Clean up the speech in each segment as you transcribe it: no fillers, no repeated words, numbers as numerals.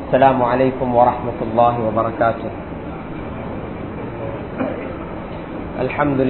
السلام عليكم ورحمة الله وبركاته. الحمد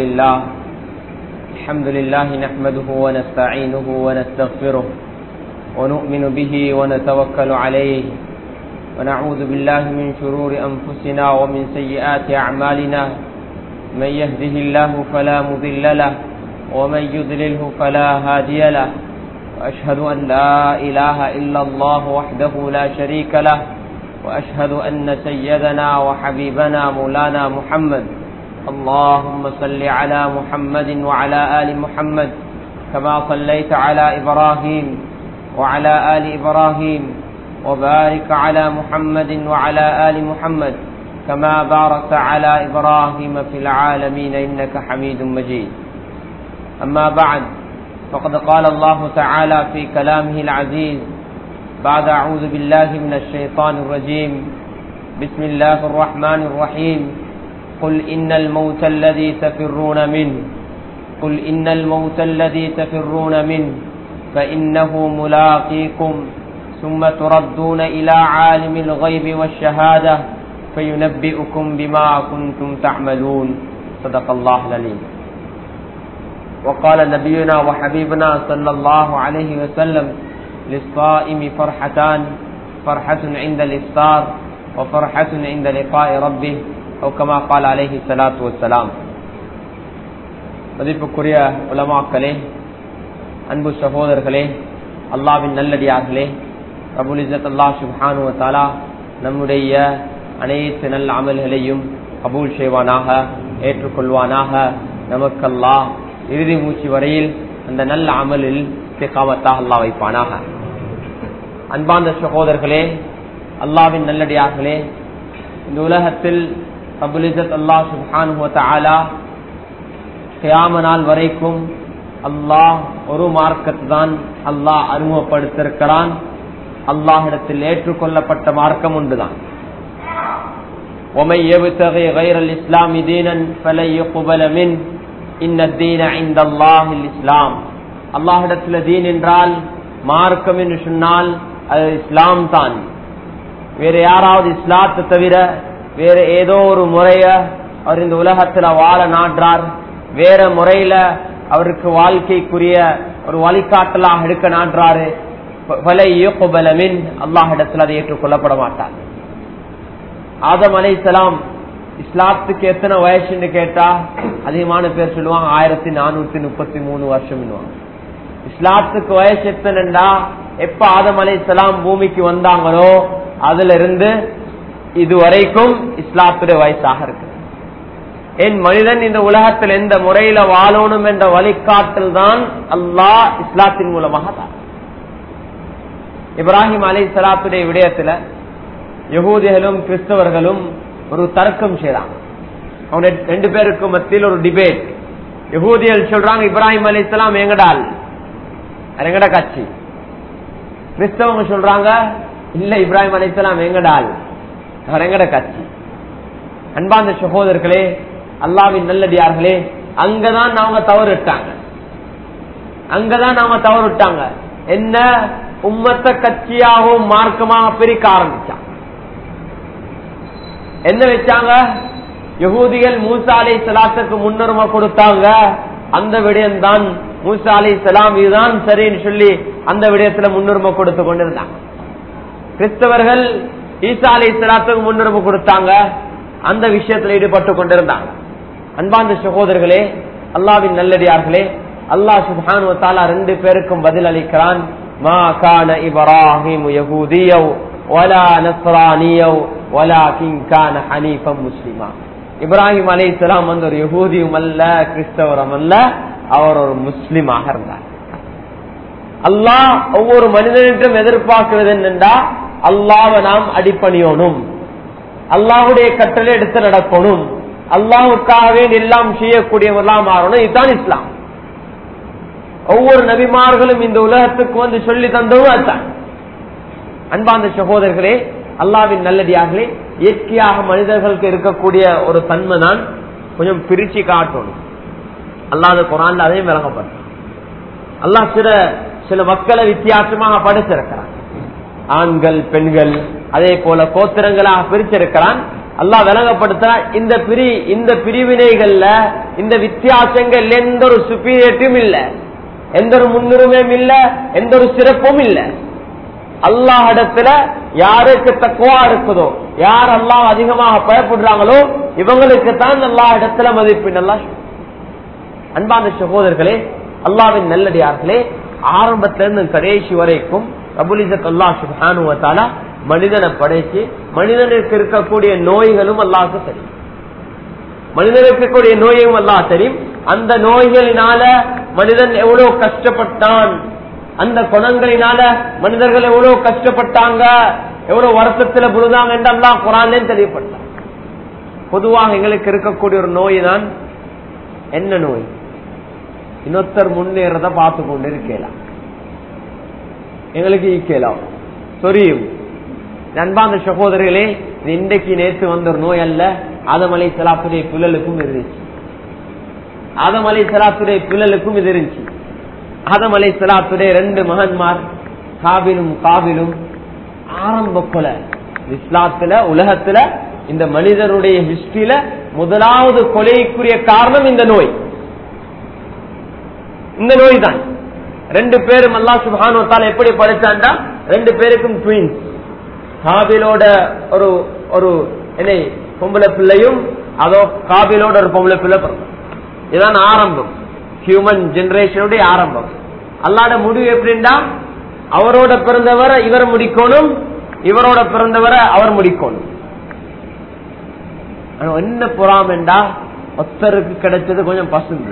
لله نحمده ونستعينه ونستغفره ونؤمن به ونتوكل عليه ونعوذ بالله من شرور أنفسنا ومن سيئات أعمالنا. من يهده الله فلا مضل له ومن يضلله فلا هادي له. وأشهد أن لا إله إلا الله وحده لا شريك له وأشهد أن سيدنا وحبيبنا مولانا محمد. اللهم صل على محمد وعلى آل محمد كما صليت على إبراهيم وعلى آل إبراهيم وبارك على محمد وعلى آل محمد كما باركت على إبراهيم في العالمين إنك حميد مجيد. أما بعد، فقد قال الله تعالى في كلامه العزيز بعد أعوذ بالله من الشيطان الرجيم. بسم الله الرحمن الرحيم. قل إن الموت الذي تفرون منه فإنه ملاقيكم ثم تردون إلى عالم الغيب والشهادة فينبئكم بما كنتم تعملون. صدق الله العليم. وقال نبينا وحبيبنا صلى الله عليه وسلم: للصائم فرحتان، فرحة عند الإفطار وفرحة عند لقاء ربه، أو كما قال عليه الصلاة والسلام. மதிப்புக்குரிய உலமாக்களே, அன்பு சகோதரர்களே, அல்லாஹ்வின் நல்லடியார்களே, ரப்புல் இஸ்ஸத் அல்லாஹ் சுப்ஹானஹு வ தஆலா நம்முடைய அனைத்து நல்ல அமல்களையும் கபூல் செய்வானாக, ஏற்றுக்கொள்வானாக. நமக்கு அல்லாஹ் இறுதி மூச்சு வரையில் அந்த நல்ல அமலில் இஸ்திகாமத்தாக அல்லாஹ் வைப்பானாக. அன்பார்ந்த சகோதரர்களே, அல்லாஹ்வின் நல்லடியார்களே, இந்த உலகத்தில் ரப்புல் இஸ்ஸத் அல்லாஹ் சுப்ஹானஹு வ தஆலா கியாம நாள் வரைக்கும் அல்லாஹ் ஒரு மார்க்கத்தை தான் அல்லாஹ் அறிமுகப்படுத்திருக்கிறான். அல்லாஹ்விடத்தில் ஏற்றுக்கொள்ளப்பட்ட மார்க்கம் உண்டுதான். وَمَن يَبْتَغِي غَيْرَ الْإِسْلَامِ دِينًا فَلَن يُقْبَلَ مِنْهُ إِنَّ الدِّينَ عِندَ اللَّهِ الْإِسْلَامُ. அல்லாஹ்விடத்தில் தீன் என்றால், மார்க்கம் என்று சொன்னால் அது இஸ்லாம் தான். வேற யாராவது இஸ்லாத்தை தவிர வேற ஏதோ ஒரு முறைய அவர் இந்த உலகத்துல வாழ நாடுறார், வேற முறையில அவருக்கு வாழ்க்கைக்குரிய ஒரு வழிகாட்டலாக எடுக்க நாடுறாரு, அல்லாஹ்விடத்தில் அதை ஏற்றுக்கொள்ளப்பட மாட்டார். ஆதம் அலைஹிஸ்ஸலாம் இஸ்லாத்துக்கு எத்தனை வயசுன்னு கேட்டா அதிகமான பேர் சொல்லுவாங்க 1433 வருஷம். இஸ்லாத்துக்கு வயசு எத்தனைண்டா, எப்ப ஆதம் அலைஹிஸ்ஸலாம் பூமிக்கு வந்தாங்களோ அதுல இருந்து இதுவரைக்கும் இஸ்லாத்துடைய வயசாக இருக்கு. என் மனிதன் இந்த உலகத்தில் எந்த முறையில வாழணும் என்ற வழிகாட்டல் தான் அல்லாஹ் இஸ்லாத்தின் மூலமாக தான். இப்ராஹிம் அலைஹிஸ்ஸலாத்துடைய விடயத்துல யகூதிகளும் கிறிஸ்தவர்களும் ஒரு தர்க்கம் செய்றாங்க. அவங்க ரெண்டு பேருக்கு மத்தியில் ஒரு டிபேட். யகூதிகள் சொல்றாங்க இப்ராஹிம் அலைஹிஸ்ஸலாம் எங்கடால், எங்கட கட்சி. கிறிஸ்தவங்க சொல்றாங்க இல்ல, இப்ராஹிம் அலைஹிஸ்ஸலாம் எங்கடால், எங்கட கட்சி. அன்பார்ந்த சகோதரர்களே, அல்லாஹ்வின் நல்லடியார்களே, அங்கதான் அவங்க தவறுட்டாங்க. என்ன, உம்மத்த கட்சியாகவும் மார்க்கமாக பிரிக்க ஆரம்பிச்சாங்க. என்ன வச்சாங்க, யகூதிகள் மூசா அலைஹிஸ்ஸலாத்துக்கு முன்னுரிமை கொடுத்தாங்க. அந்த விடயம் தான் மூசா அலைஹிஸ்ஸலாம் இதுதான் சரின்னு சொல்லி அந்த விடயத்துல முன்னுரிமை கொடுத்து கொண்டிருந்தாங்க. கிறிஸ்தவர்கள் ஈசா அலைஹிஸ்ஸலாத்துக்கு முன்னுரிமை கொடுத்தாங்க, அந்த விஷயத்துல ஈடுபட்டு கொண்டிருந்தாங்க. அன்பார்ந்த சகோதரர்களே, அல்லாஹ்வின் நல்லடியார்களே, அல்லாஹ் சுப்ஹானஹு வ தஆலா ரெண்டு பேருக்கும் பதில் அளிக்கிறான். மா கான இப்ராஹீம் யஹூதியோ வலா நஸ்ரானியோ வலாகின் கான ஹனீஃபம் முஸ்லிமா. இப்ராஹிம் அலைஹிஸ்ஸலாம் வந்து ஒரு யஹூதியும் அல்ல, கிறிஸ்தவரும் அல்ல, அவர் ஒரு முஸ்லிமாக இருந்தார். அல்லாஹ் ஒவ்வொரு மனிதனிடம் எதிர்பார்க்கிறது என்னென்றா, அல்லாஹ்வை நாம் அடிப்பணியணும், அல்லாஹ்வுடைய கட்டளை எடுத்து நடக்கணும், அல்லாஹ்வுக்காகவே எல்லாம் செய்யக்கூடியவர்களாக மாறணும். இதுதான் இஸ்லாம். ஒவ்வொரு நபிமார்களும் இந்த உலகத்துக்கு வந்து சொல்லி தந்தவும் அதுதான். அன்பார்ந்த சகோதரர்களே, அல்லாஹ்வின் நல்லடியார்களே, இயற்கையாக மனிதர்களுக்கு இருக்கக்கூடிய ஒரு தன்மை தான் கொஞ்சம் பிரிச்சு காட்டணும். அல்லாஹ் குர்ஆன்ல அதையும் விளங்கப்படும். அல்லாஹ் சில மக்களை வித்தியாசமாக படைச்சிருக்கிறான். ஆண்கள் பெண்கள் அதே போல கோத்திரங்களாக பிரிச்சிருக்கிறான். அல்லாஹ் விளங்கப்படுத்த இந்த பிரிவினைகள்ல இந்த வித்தியாசங்கள் எந்த ஒரு சுப்பீரியட்டும் இல்ல, எந்த ஒரு முன்னுரிமையும் இல்ல, எந்த ஒரு சிறப்பும் இல்ல. அல்லாஹ் இடத்துல யாருக்கு தக்வா இருக்குதோ, யார் அல்லாஹ் அதிகமாக பயப்படுறாங்களோ இவங்களுக்கு தான் அல்லாஹ் இடத்துல மதிப்பு. நல்லா அன்பான சகோதரர்களே, அல்லாஹ்வின் நல்லடியார்களே, ஆரம்பத்திலிருந்து கடைசி வரைக்கும் ரப்புல் இஸ்ஸத் அல்லாஹ் சுப்ஹானஹு வ தஆலா மனிதனை படைச்சு மனிதனுக்கு இருக்கக்கூடிய நோய்களும் அல்லாஹ்வுக்கு தெரியும். மனிதனுக்கு இருக்கக்கூடிய நோயும் அல்லாஹ் தெரியும். அந்த நோய்களினால மனிதன் எவ்வளவு கஷ்டப்பட்டான், அந்த குணங்களினால மனிதர்கள் எவ்வளவு கஷ்டப்பட்டாங்க, எவ்வளவு வருத்தத்துல புரிதாங்க என்று அல்லாஹ் குர்ஆன்ல தெரியப்பட்டான். பொதுவாக எங்களுக்கு இருக்கக்கூடிய ஒரு நோய் தான் என்ன நோய்? இன்னொருத்தர் முன்னேறத பார்த்து கொண்டு இருக்கலாம், எங்களுக்கு ஈக்கலாம் சொரியும். அன்பார்ந்த சகோதரர்களே, இன்றைக்கு நேற்று வந்த ஒரு நோய் அல்ல. ஆதம் அலைஹிஸ்ஸலாத்துடைய பிள்ளலுக்கும் இருந்துச்சு. ஆதம் அலைஹிஸ்ஸலாத்துடைய பிள்ளலுக்கும் இது இருந்துச்சு. ஆதம் அலைஹிஸ்ஸலாத்துடைய 2 மகன்மார் காபிலும் காபிலும் ஆரம்ப கொலை. இஸ்லாத்துல உலகத்துல இந்த மனிதனுடைய ஹிஸ்டரியில முதலாவது கொலைக்குரிய காரணம் இந்த நோய். இந்த நோய் தான். 2 பேரும் அல்லாஹ் சுப்ஹானஹு வ தஆலா எப்படி படைச்சாண்டா, 2 பேருக்கும் ட்வின்ஸ். காபிலோட ஒரு என்ன பொம்பளை பிள்ளையும் அதோ காபிலோட ஒரு பொம்பளை பிள்ளை பிறக்கும். இதுதான் ஆரம்பம், ஹியூமன் ஜெனரேஷனுடைய ஆரம்பம். அல்லாஹ்வோட முடிவு எப்படின்னா, அவரோட பிறந்தவரை இவர் முடிக்கணும், இவரோட பிறந்தவரை அவர் முடிக்கணும். என்ன பொறாமண்டா, ஒத்தருக்கு கிடைச்சது கொஞ்சம் பசுந்து,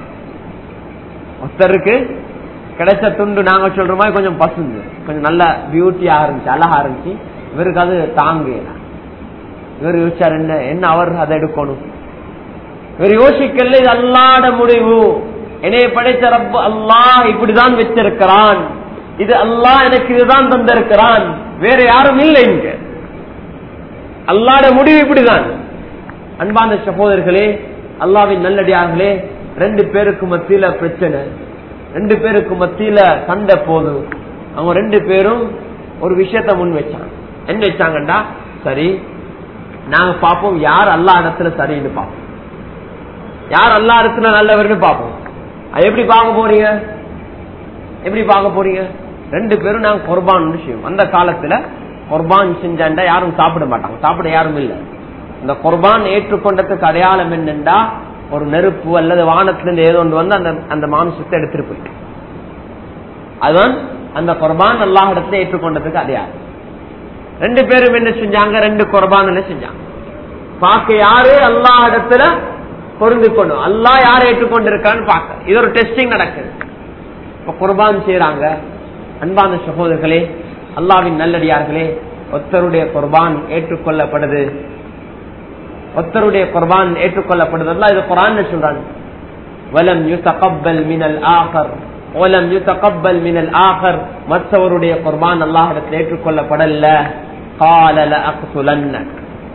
ஒத்தருக்கு கிடைச்ச துண்டு நாங்க சொல்ற மாதிரி கொஞ்சம் பசுந்து, கொஞ்சம் நல்ல பியூட்டியா இருந்துச்சு, அழகா இருந்துச்சு. இவருக்கு அது தாங்க. இவர் யோசிச்சார், என்ன அவர் அதை எடுக்கணும். இவர் யோசிக்கல, இது அல்லாஹ்வோட முடிவு. என்னைய படைச்ச ரப்பு அல்லாஹ் இப்படிதான் வச்சிருக்கிறான், இது அல்லாஹ் எனக்கு இதுதான் தந்திருக்கிறான், வேற யாரும் இல்லை இங்க. அல்லாஹ்வோட முடிவு இப்படிதான். அன்பான சகோதரர்களே, அல்லாஹ்வின் நல்லடியார்களே, 2 பேருக்கு மத்தியில பிரச்சனை, 2 பேருக்கு மத்தியில சண்டை போது அவங்க 2 பேரும் ஒரு விஷயத்த முன் வச்சாங்க. என்ன வச்சாங்கண்டா, சரி நாங்க பாப்போம் யார் அல்லாஹ் இடத்துல சரின்னு பாப்போம், யார் அல்லாஹ் இடத்துல நல்லவர்னு பாப்போம். எப்படி பார்க்க போறீங்க? எப்படி பார்க்க போறீங்க? 2 பேரும் நாங்க குர்பான் செய்வோம். அந்த காலத்துல குர்பான் செஞ்சாண்டா யாரும் சாப்பிட மாட்டாங்க, சாப்பிட யாரும் இல்லை. இந்த குர்பான் ஏற்றுக்கொண்டதுக்கு அடையாளம் என்னண்டா, ஒரு நெருப்பு அல்லது வானத்திலிருந்து ஏதோ ஒன்று வந்து அந்த மாமிசத்தை எடுத்துட்டு போயிட்டு, அதுதான் அந்த குர்பான் அல்லாஹ் இடத்துல ஏற்றுக்கொண்டதுக்கு அடையாளம். 2 பேரும் என்ன செஞ்சாங்க? 2 குர்பான் செஞ்சாங்க. பார்க்க யாரு அல்லாஹ் இடத்துல பொருந்து கொள்ளும், அல்லாஹ் யாரை ஏற்றுக்கொண்டிருக்கான்னு பார்க்க. இது ஒரு டெஸ்டிங் நடக்குது. இப்ப குர்பான் செய்யறாங்க. அன்பான சகோதரர்களே, அல்லாஹ்வின் நல்லடியார்களே, ஒருத்தருடைய குர்பான் ஏற்றுக்கொள்ளப்படுது, ஒருத்தருடைய குர்பான் ஏற்றுக்கொள்ளப்படுது. அல்லாஹ் இது குர்ஆன்ல சொல்றாங்க, வலம் யுதகப்பல் மினல் ஆகர் வலம் யுதகப்பல் மினல் ஆகர், மற்றவருடைய குர்பான் அல்லாஹ்விடத்தில் ஏற்றுக்கொள்ளப்படல. قال لأقتلنك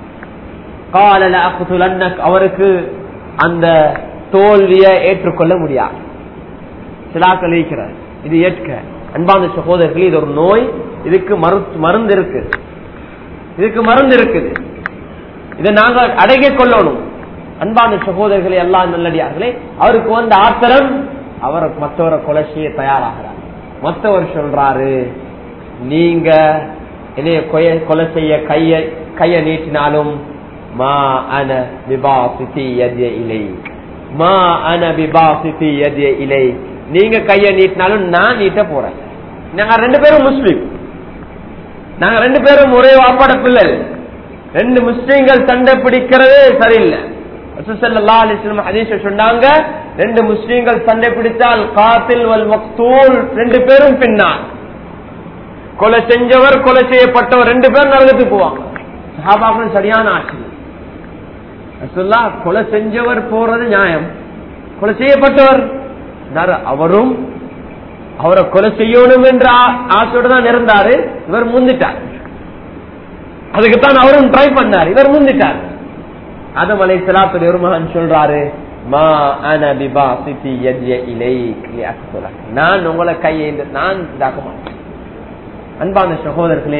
قال لأقتلنك, அவருக்கு அந்த தோல்வியை ஏற்றுக்கொள்ள முடியாது. சிலாக்கள் இருக்கிறார், இது ஏற்க. அன்பான சகோதரர்களே, இது ஒரு நோய், இதுக்கு மருந்து இருக்கு, இதுக்கு மருந்து இருக்குது. இதை நாங்க அடங்கிக் கொள்ளணும். அன்பான சகோதரர்களே, அல்லாஹ் நல்லடியார்களே, அவருக்கு வந்த ஆத்திரம், அவர் மற்றவரை கொலை செய்ய தயாராகிறார். மற்றவர் சொல்றாரு, நீங்க என்னைய கொலை செய்ய கைய நீட்டினாலும் மா அன பிபாசிதி யத்ய இலை, மா அன பிபாசிதி யத்ய இலை, நீங்க கைய நீட்டினாலும் நான் நீட்ட போறேன். நாங்க 2 பேரும் முஸ்லிம், நாங்க 2 பேரும் ஒரே வாப்பாட பிள்ளைகள். 2 முஸ்லிம்கள் சண்டை பிடிக்கிறது சரியில்லை. ரசூல் ஸல்லல்லாஹு அலைஹி வஸல்லம் ஹதீஸ்ல சொன்னாங்க, 2 முஸ்லிம்கள் சண்டை பிடித்தால் காத்தில் வல் மக்தூல் 2 பேரும் பின்னால், கொலை செஞ்சவர் கொலை செய்யப்பட்டவர் 2 பேரும் நரகத்துக்கு போவாங்க. சஹாபாக்கள் சரியான ஆட்சி. ரசூலுல்லாஹ் கொலை செஞ்சவர் போறது நியாயம், கொலை செய்யப்பட்டவர் அவரும் அவரை கொலை செய்யணும் என்ற ஆசையோடு தான் இருந்தாரு. இவர் முந்திட்டார், அதுக்குத்தான் அவரும் ட்ரை பண்ணார், இவர் முந்திட்டார். ஆதம் அலைஹிஸ்ஸலாத்துடைய ஒரு மகன் சொல்றாரு, மா அன பிபாசிதி யத்ய இலைக் லிஅக்துலக், நான் உங்களை கையை நான் இதாக்க மாட்டேன். அன்பான சகோதரர்களே,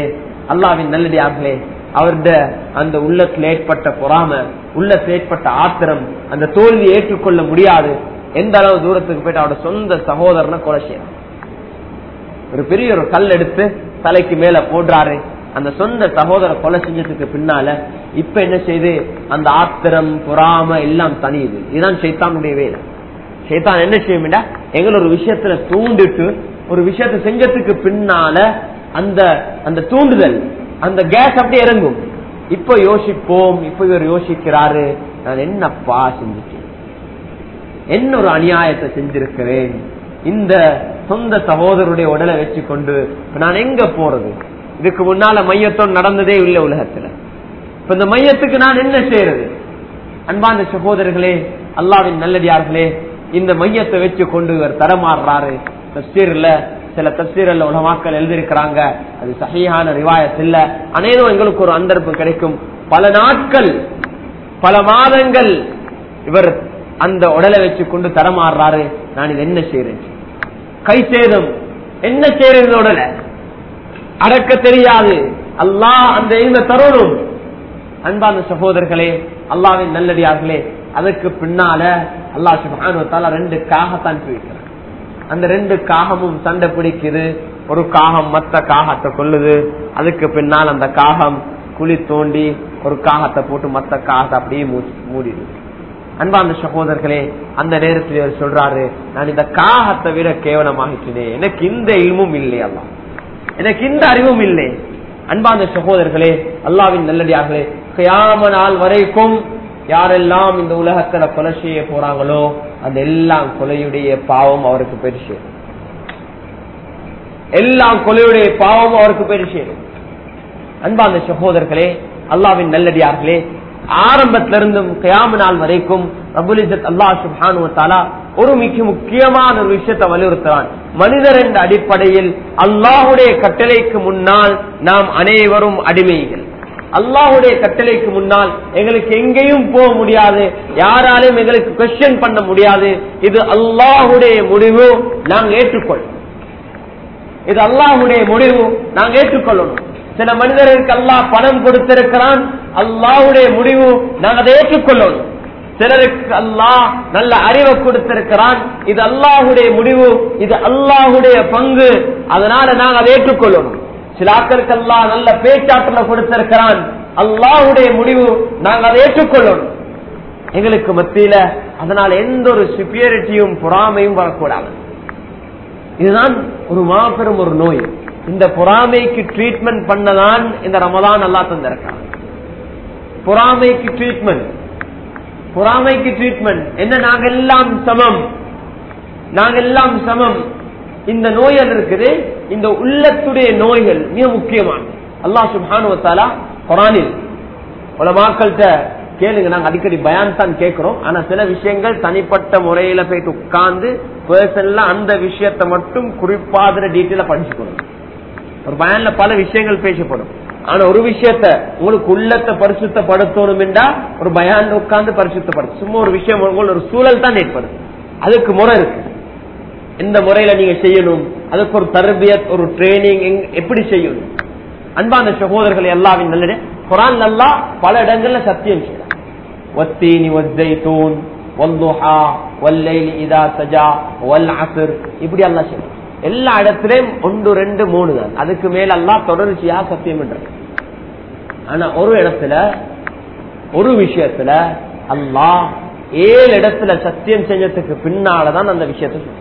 அல்லாஹ்வின் நல்லடியார்களே, அவருடைய அந்த உள்ளத்தில் ஏற்பட்ட பொறாமை, உள்ளத்தில் ஏற்பட்ட ஆத்திரம், அந்த தோல்வியை ஏற்றுக்கொள்ள முடியாது. எந்த அளவு தூரத்துக்கு போயிட்டு அவரோட சொந்த சகோதரனை கொலை செய்யறான். ஒரு பெரிய ஒரு கல் எடுத்து தலைக்கு மேல போடுறாரு. அந்த சொந்த சகோதர கொலை செஞ்சதுக்கு பின்னால இப்ப என்ன செய்து அந்த ஆத்திரம் பொறாமை எல்லாம் தனியுது. இதுதான் ஷைத்தானுடைய வேலை. ஷைத்தான் என்ன செய்யும்டா, எங்களை ஒரு விஷயத்துல தூண்டிட்டு ஒரு விஷயத்தை செஞ்சதுக்கு பின்னால அந்த அந்த தூண்டுதல், அந்த கேஸ் அப்படியே இறங்கும். இப்ப யோசிப்போம், இப்ப இவர் யோசிக்கிறாரு, நான் என்னப்பா செஞ்சுட்டேன், என்ன ஒரு அநியாயத்தை செஞ்சிருக்கிறேன், இந்த சொந்த சகோதரருடைய உடலை வச்சுக்கொண்டு நான் எங்க போறது, இதுக்கு முன்னால மையத்தோடு நடந்ததே இல்லை உலகத்துல, இப்ப இந்த மையத்துக்கு நான் என்ன செய்யறது? அன்பான சகோதரர்களே, அல்லாஹ்வின் நல்லடியார்களே, இந்த மையத்தை வச்சு கொண்டு இவர் தரமாறுறாரு. தஃசீர்ல சில தஃசீர்ல உலமாக்கள் எழுதியிருக்கிறாங்க, அது சஹீஹான ரிவாயத் இல்ல. அனைவரும் எங்களுக்கு ஒரு சந்தர்ப்பம் கிடைக்கும், பல நாட்கள் பல மாதங்கள் இவர் அந்த உடலை வச்சு கொண்டு தரமாறுறாரு. நான் இது என்ன செய்யறேன், கை சேதம், என்ன செய்யறது, உடலை அடக்க தெரியாது. அல்லாஹ் அந்த இந்த தருணம். அன்பான சகோதரர்களே, அல்லாஹ்வின் நல்லடியார்களே, அதுக்கு பின்னால அல்லாஹ் சுப்ஹானஹு வ தஆலா 2 காகத்தான் பிடிக்கிறார். அந்த 2 காகமும் சண்டை பிடிக்குது. ஒரு காகம் மற்ற காகத்தை கொல்லுது. அதுக்கு பின்னால் அந்த காகம் குழி தோண்டி ஒரு காகத்தை போட்டு மற்ற காகத்தை அப்படியே மூடிடுது. அன்பான சகோதரர்களே, அந்த நேரத்தில் அவர் சொல்றாரு, நான் இந்த காகத்தை விட கேவலமாகிட்டேனே, எனக்கு இந்த இல்மும் இல்லை, அல்லாஹ் எனக்கு இந்த அறிவும் இல்லை. அன்பான சகோதரர்களே, அல்லாஹ்வின் நல்லடியார்களே, கியாம நாள் வரைக்கும் யாரெல்லாம் இந்த உலகத்துல கொலை செய்ய போறாங்களோ அந்த எல்லாம் கொலையுடைய பாவம் அவருக்கு பெருசு, எல்லாம் கொலையுடைய பாவம் அவருக்கு பெருசு. அன்பான சகோதரர்களே, அல்லாஹ்வின் நல்லடியார்களே, ஆரம்பத்திலிருந்தும் கியாம நாள் வரைக்கும் ரப்புல் இஸ்ஸத் அல்லாஹ் சுப்ஹானஹு வ தஆலா ஒரு மிக முக்கியமான ஒரு விஷயத்தை வலியுறுத்துறான். மனிதர் என்ற அடிப்படையில் அல்லாஹ்வுடைய கட்டளைக்கு முன்னால் நாம் அனைவரும் அடிமைகள். அல்லாஹ்வுடைய கட்டளைக்கு முன்னால் எங்களுக்கு எங்கேயும் போக முடியாது, யாராலும் எங்களுக்கு கொஸ்டின் பண்ண முடியாது. இது அல்லாஹ்வுடைய முடிவு, நாங்கள் ஏற்றுக்கொள்ளணும். இது அல்லாஹ்வுடைய முடிவு, நாங்கள் ஏற்றுக்கொள்ளணும். சில மனிதர்களுக்கு அல்லாஹ் பணம் கொடுத்திருக்கிறான், அல்லாஹ்வுடைய முடிவு, நாங்கள் அதை ஏற்றுக்கொள்ளணும். சிலருக்கு அல்லாஹ் நல்ல அறிவை கொடுத்திருக்கிறான், இது அல்லாஹ்வுடைய முடிவு, இது அல்லாஹ்வுடைய பங்கு, அதனால நாங்கள் அதை ஏற்றுக்கொள்ளணும். சில ஆட்களுக்கு அல்லாஹ் நல்ல பேச்சாற்றல கொடுத்திருக்கிறான், அல்லாஹ்வுடைய முடிவு, நாங்கள் அதை ஏற்றுக்கொள்ளணும். எங்களுக்கு மத்தியில அதனால எந்த ஒரு சுப்பீரிட்டியும் பொறாமையும் வரக்கூடாது. இதுதான் ஒரு மாபெரும் ஒரு நோய். இந்த பொறாமைக்கு ட்ரீட்மெண்ட் பண்ணதான் இந்த ரமதான் அல்லாஹ் தந்திருக்கான். பொறாமைக்கு ட்ரீட்மெண்ட், பொறாமைக்கு ட்ரீட்மெண்ட் என்ன? நாங்கள் எல்லாம் சமம், நாங்கள் எல்லாம் சமம். இந்த நோய்கள் இருக்குது, இந்த உள்ளத்துடைய நோய்கள் மிக முக்கியமான. அல்லாஹ் சுப்ஹானஹு வ தஆலா குர்ஆனில் உலமாக்கள்கிட்ட கேளுங்க, நாங்க அடிக்கடி பயான் தான் கேட்கிறோம், ஆனா சில விஷயங்கள் தனிப்பட்ட முறையில போயிட்டு உட்கார்ந்து பர்சனலா அந்த விஷயத்தை மட்டும் குறிப்பாத டீட்டெயில படிச்சுக்கணும். ஒரு பயான்ல பல விஷயங்கள் பேசப்படும், ஆனா ஒரு விஷயத்த உங்களுக்கு உள்ளத்தை பரிசுத்தப்படுத்தணும் என்றா ஒரு பயான் உட்கார்ந்து பரிசுத்தப்படுத்த சும்மா ஒரு விஷயம் ஒரு சூழல் தான் ஏற்படும். அதுக்கு முறை இருக்கு, எந்த முறையில நீங்க செய்யணும், அதுக்கு ஒரு தர்பியத், ஒரு ட்ரைனிங் எப்படி செய்யணும். அன்பான சகோதரர்களை, அல்லாஹ்வின் நல்லதே, குர்ஆன்ல அல்லாஹ் பல இடங்கள்ல சத்தியம் செய்றான். வத்தீனி வஸ்ஸைத்தூன் வல்துஹா வல்லைலி இதா சஜா வல்அஸ்ர், இப்படி அல்லாஹ் சொல்றான். எல்லா இடத்திலும் 1 2 3 தான், அதுக்கு மேல அல்லாஹ் தொடர்ச்சியா சத்தியம் பண்றான். ஆனா ஒரு இடத்துல ஒரு விஷயத்துல அல்லாஹ் 7 இடத்துல சத்தியம் செஞ்சதுக்கு பின்னாலதான் அந்த விஷயத்தை சொல்றான்.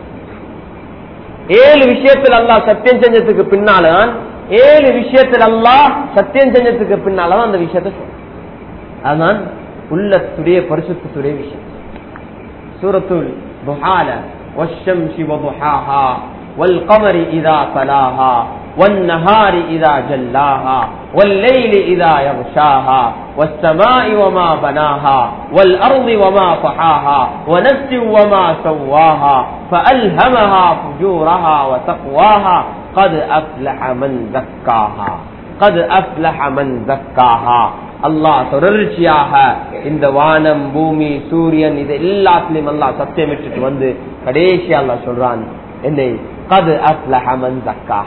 7 விஷயத்தில் அல்லாஹ் சத்தியம் செஞ்சதுக்கு பின்னால்தான் 7 விஷயத்தில் அல்லாஹ் சத்தியம் செஞ்சதுக்கு பின்னால்தான் அந்த விஷயத்தை சொல்றான். அதுதான் உள்ளத்துடைய பரிசுத்தத்துடைய விஷயம். சூரத்துல் துஹால வஷ்ஷம்ஸி வதுஹாஹா والقمر إذا تلاها والنهار إذا جلاها والليل إذا يغشاها والسماء وما بناها والأرض وما طحاها ونفس وما سواها فألهمها فجورها وتقواها قد أفلح من زكاها قد أفلح من زكاها. அல்லாஹ் தொடர்ச்சியாக இந்த வானம் பூமி சூரியன் இது எல்லாத்திலும் அல்லாஹ் சத்தியமிட்டு வந்து கடைசி அல்லாஹ் சொல்றான், என்னை கது அஃப்லஹ மன் ஸக்காஹா,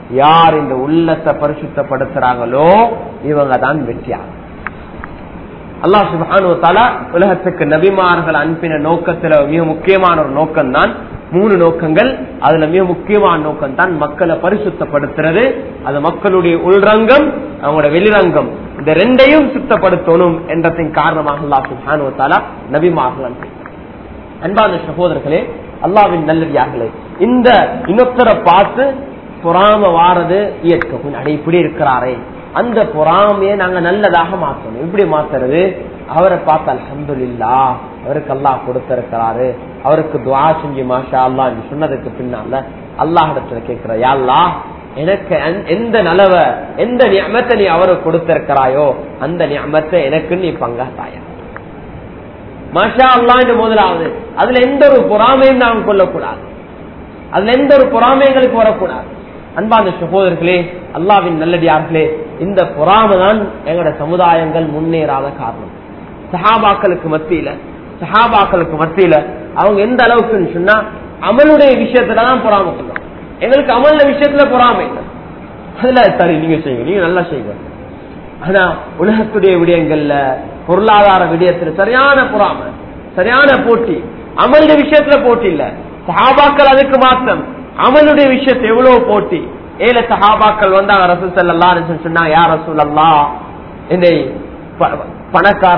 யார் இந்த உள்ளத்தை பரிசுத்தப்படுத்துறாங்களோ இவங்க தான் வெற்றியாளர். அல்லாஹ் சுப்ஹானஹு வ தஆலா உலகத்துக்கு நபிமார்கள் அனுப்பின நோக்கத்துல மிக முக்கியமான ஒரு நோக்கம் தான், 3 நோக்கங்கள். அதுல மிக முக்கியமான நோக்கம் தான் மக்களை பரிசுத்தப்படுத்துறது. அது மக்களுடைய உள்ரங்கம், அவங்களோட வெளிரங்கம், இந்த 2ஐயும் சுத்தப்படுத்தணும் என்றதின் காரணமாக அல்லாஹ் சுப்ஹானஹு வ தஆலா நபிமார்கள் அனுப்பினார். அன்பான சகோதரர்களே, அல்லாஹ்வின் நல்லடியார்களே, இந்த இன்னொருத்தரை பார்த்து பொறாம வாரது இயற்கை. இப்படி இருக்கிறாரே, அந்த பொறாமையை நாங்க நல்லதாக மாற்றணும். எப்படி மாத்துறது? அவரை பார்த்து அல்ஹம்துலில்லாஹ், அவருக்கு அல்லாஹ் கொடுத்திருக்கிறாரு, அவருக்கு துஆ செஞ்சு மாஷா அல்லாஹ் என்று சொன்னதுக்கு பின்னால அல்லாஹ் இடத்துல கேட்கிற, யா அல்லாஹ், எனக்கு எந்த நலவ எந்த நிஅமத்தை நீ அவருக்கு கொடுத்திருக்கிறாயோ அந்த நிஅமத்தை எனக்கு நீ பங்காத்தாயா. மாஷா அல்லாஹ் என்று முதலாவது. அதுல எந்த ஒரு பொறாமையும் நாம் கொள்ளக்கூடாது, அதுல எந்த ஒரு பொறாமைகளுக்கு வரக்கூடாது. அன்பான சகோதரர்களே, அல்லாஹ்வின் நல்லடியார்களே, இந்த பொறாமை தான் எங்களோட சமுதாயங்கள் முன்னேறாத காரணம். சஹாபாக்களுக்கு மத்தியில அவங்க எந்த அளவுக்கு சொன்னா அமலுடைய விஷயத்துலதான் பொறாமை கொள்ளும். எங்களுக்கு அமல்ல விஷயத்துல பொறாமை இல்லை. அதுல சரி நீங்க செய்யுங்க, நீங்க நல்லா செய்யுங்க. ஆனா உலகத்துடைய விடயங்கள்ல, பொருளாதார விடயத்துல சரியான பொறாமை, சரியான போட்டி. அமலுடைய விஷயத்துல போட்டி இல்ல. சஹாபாக்கள் அதுக்கு மாற்றம். அமலுடைய விஷயத்தை எவ்வளவு போட்டி. 7 சஹாபாக்கள் வந்தாங்க, ரசூல் ஸல்லல்லாஹு அலைஹி வஸல்லம் சொன்னாங்க, யா ரசூலல்லாஹ், என்னை பணக்கார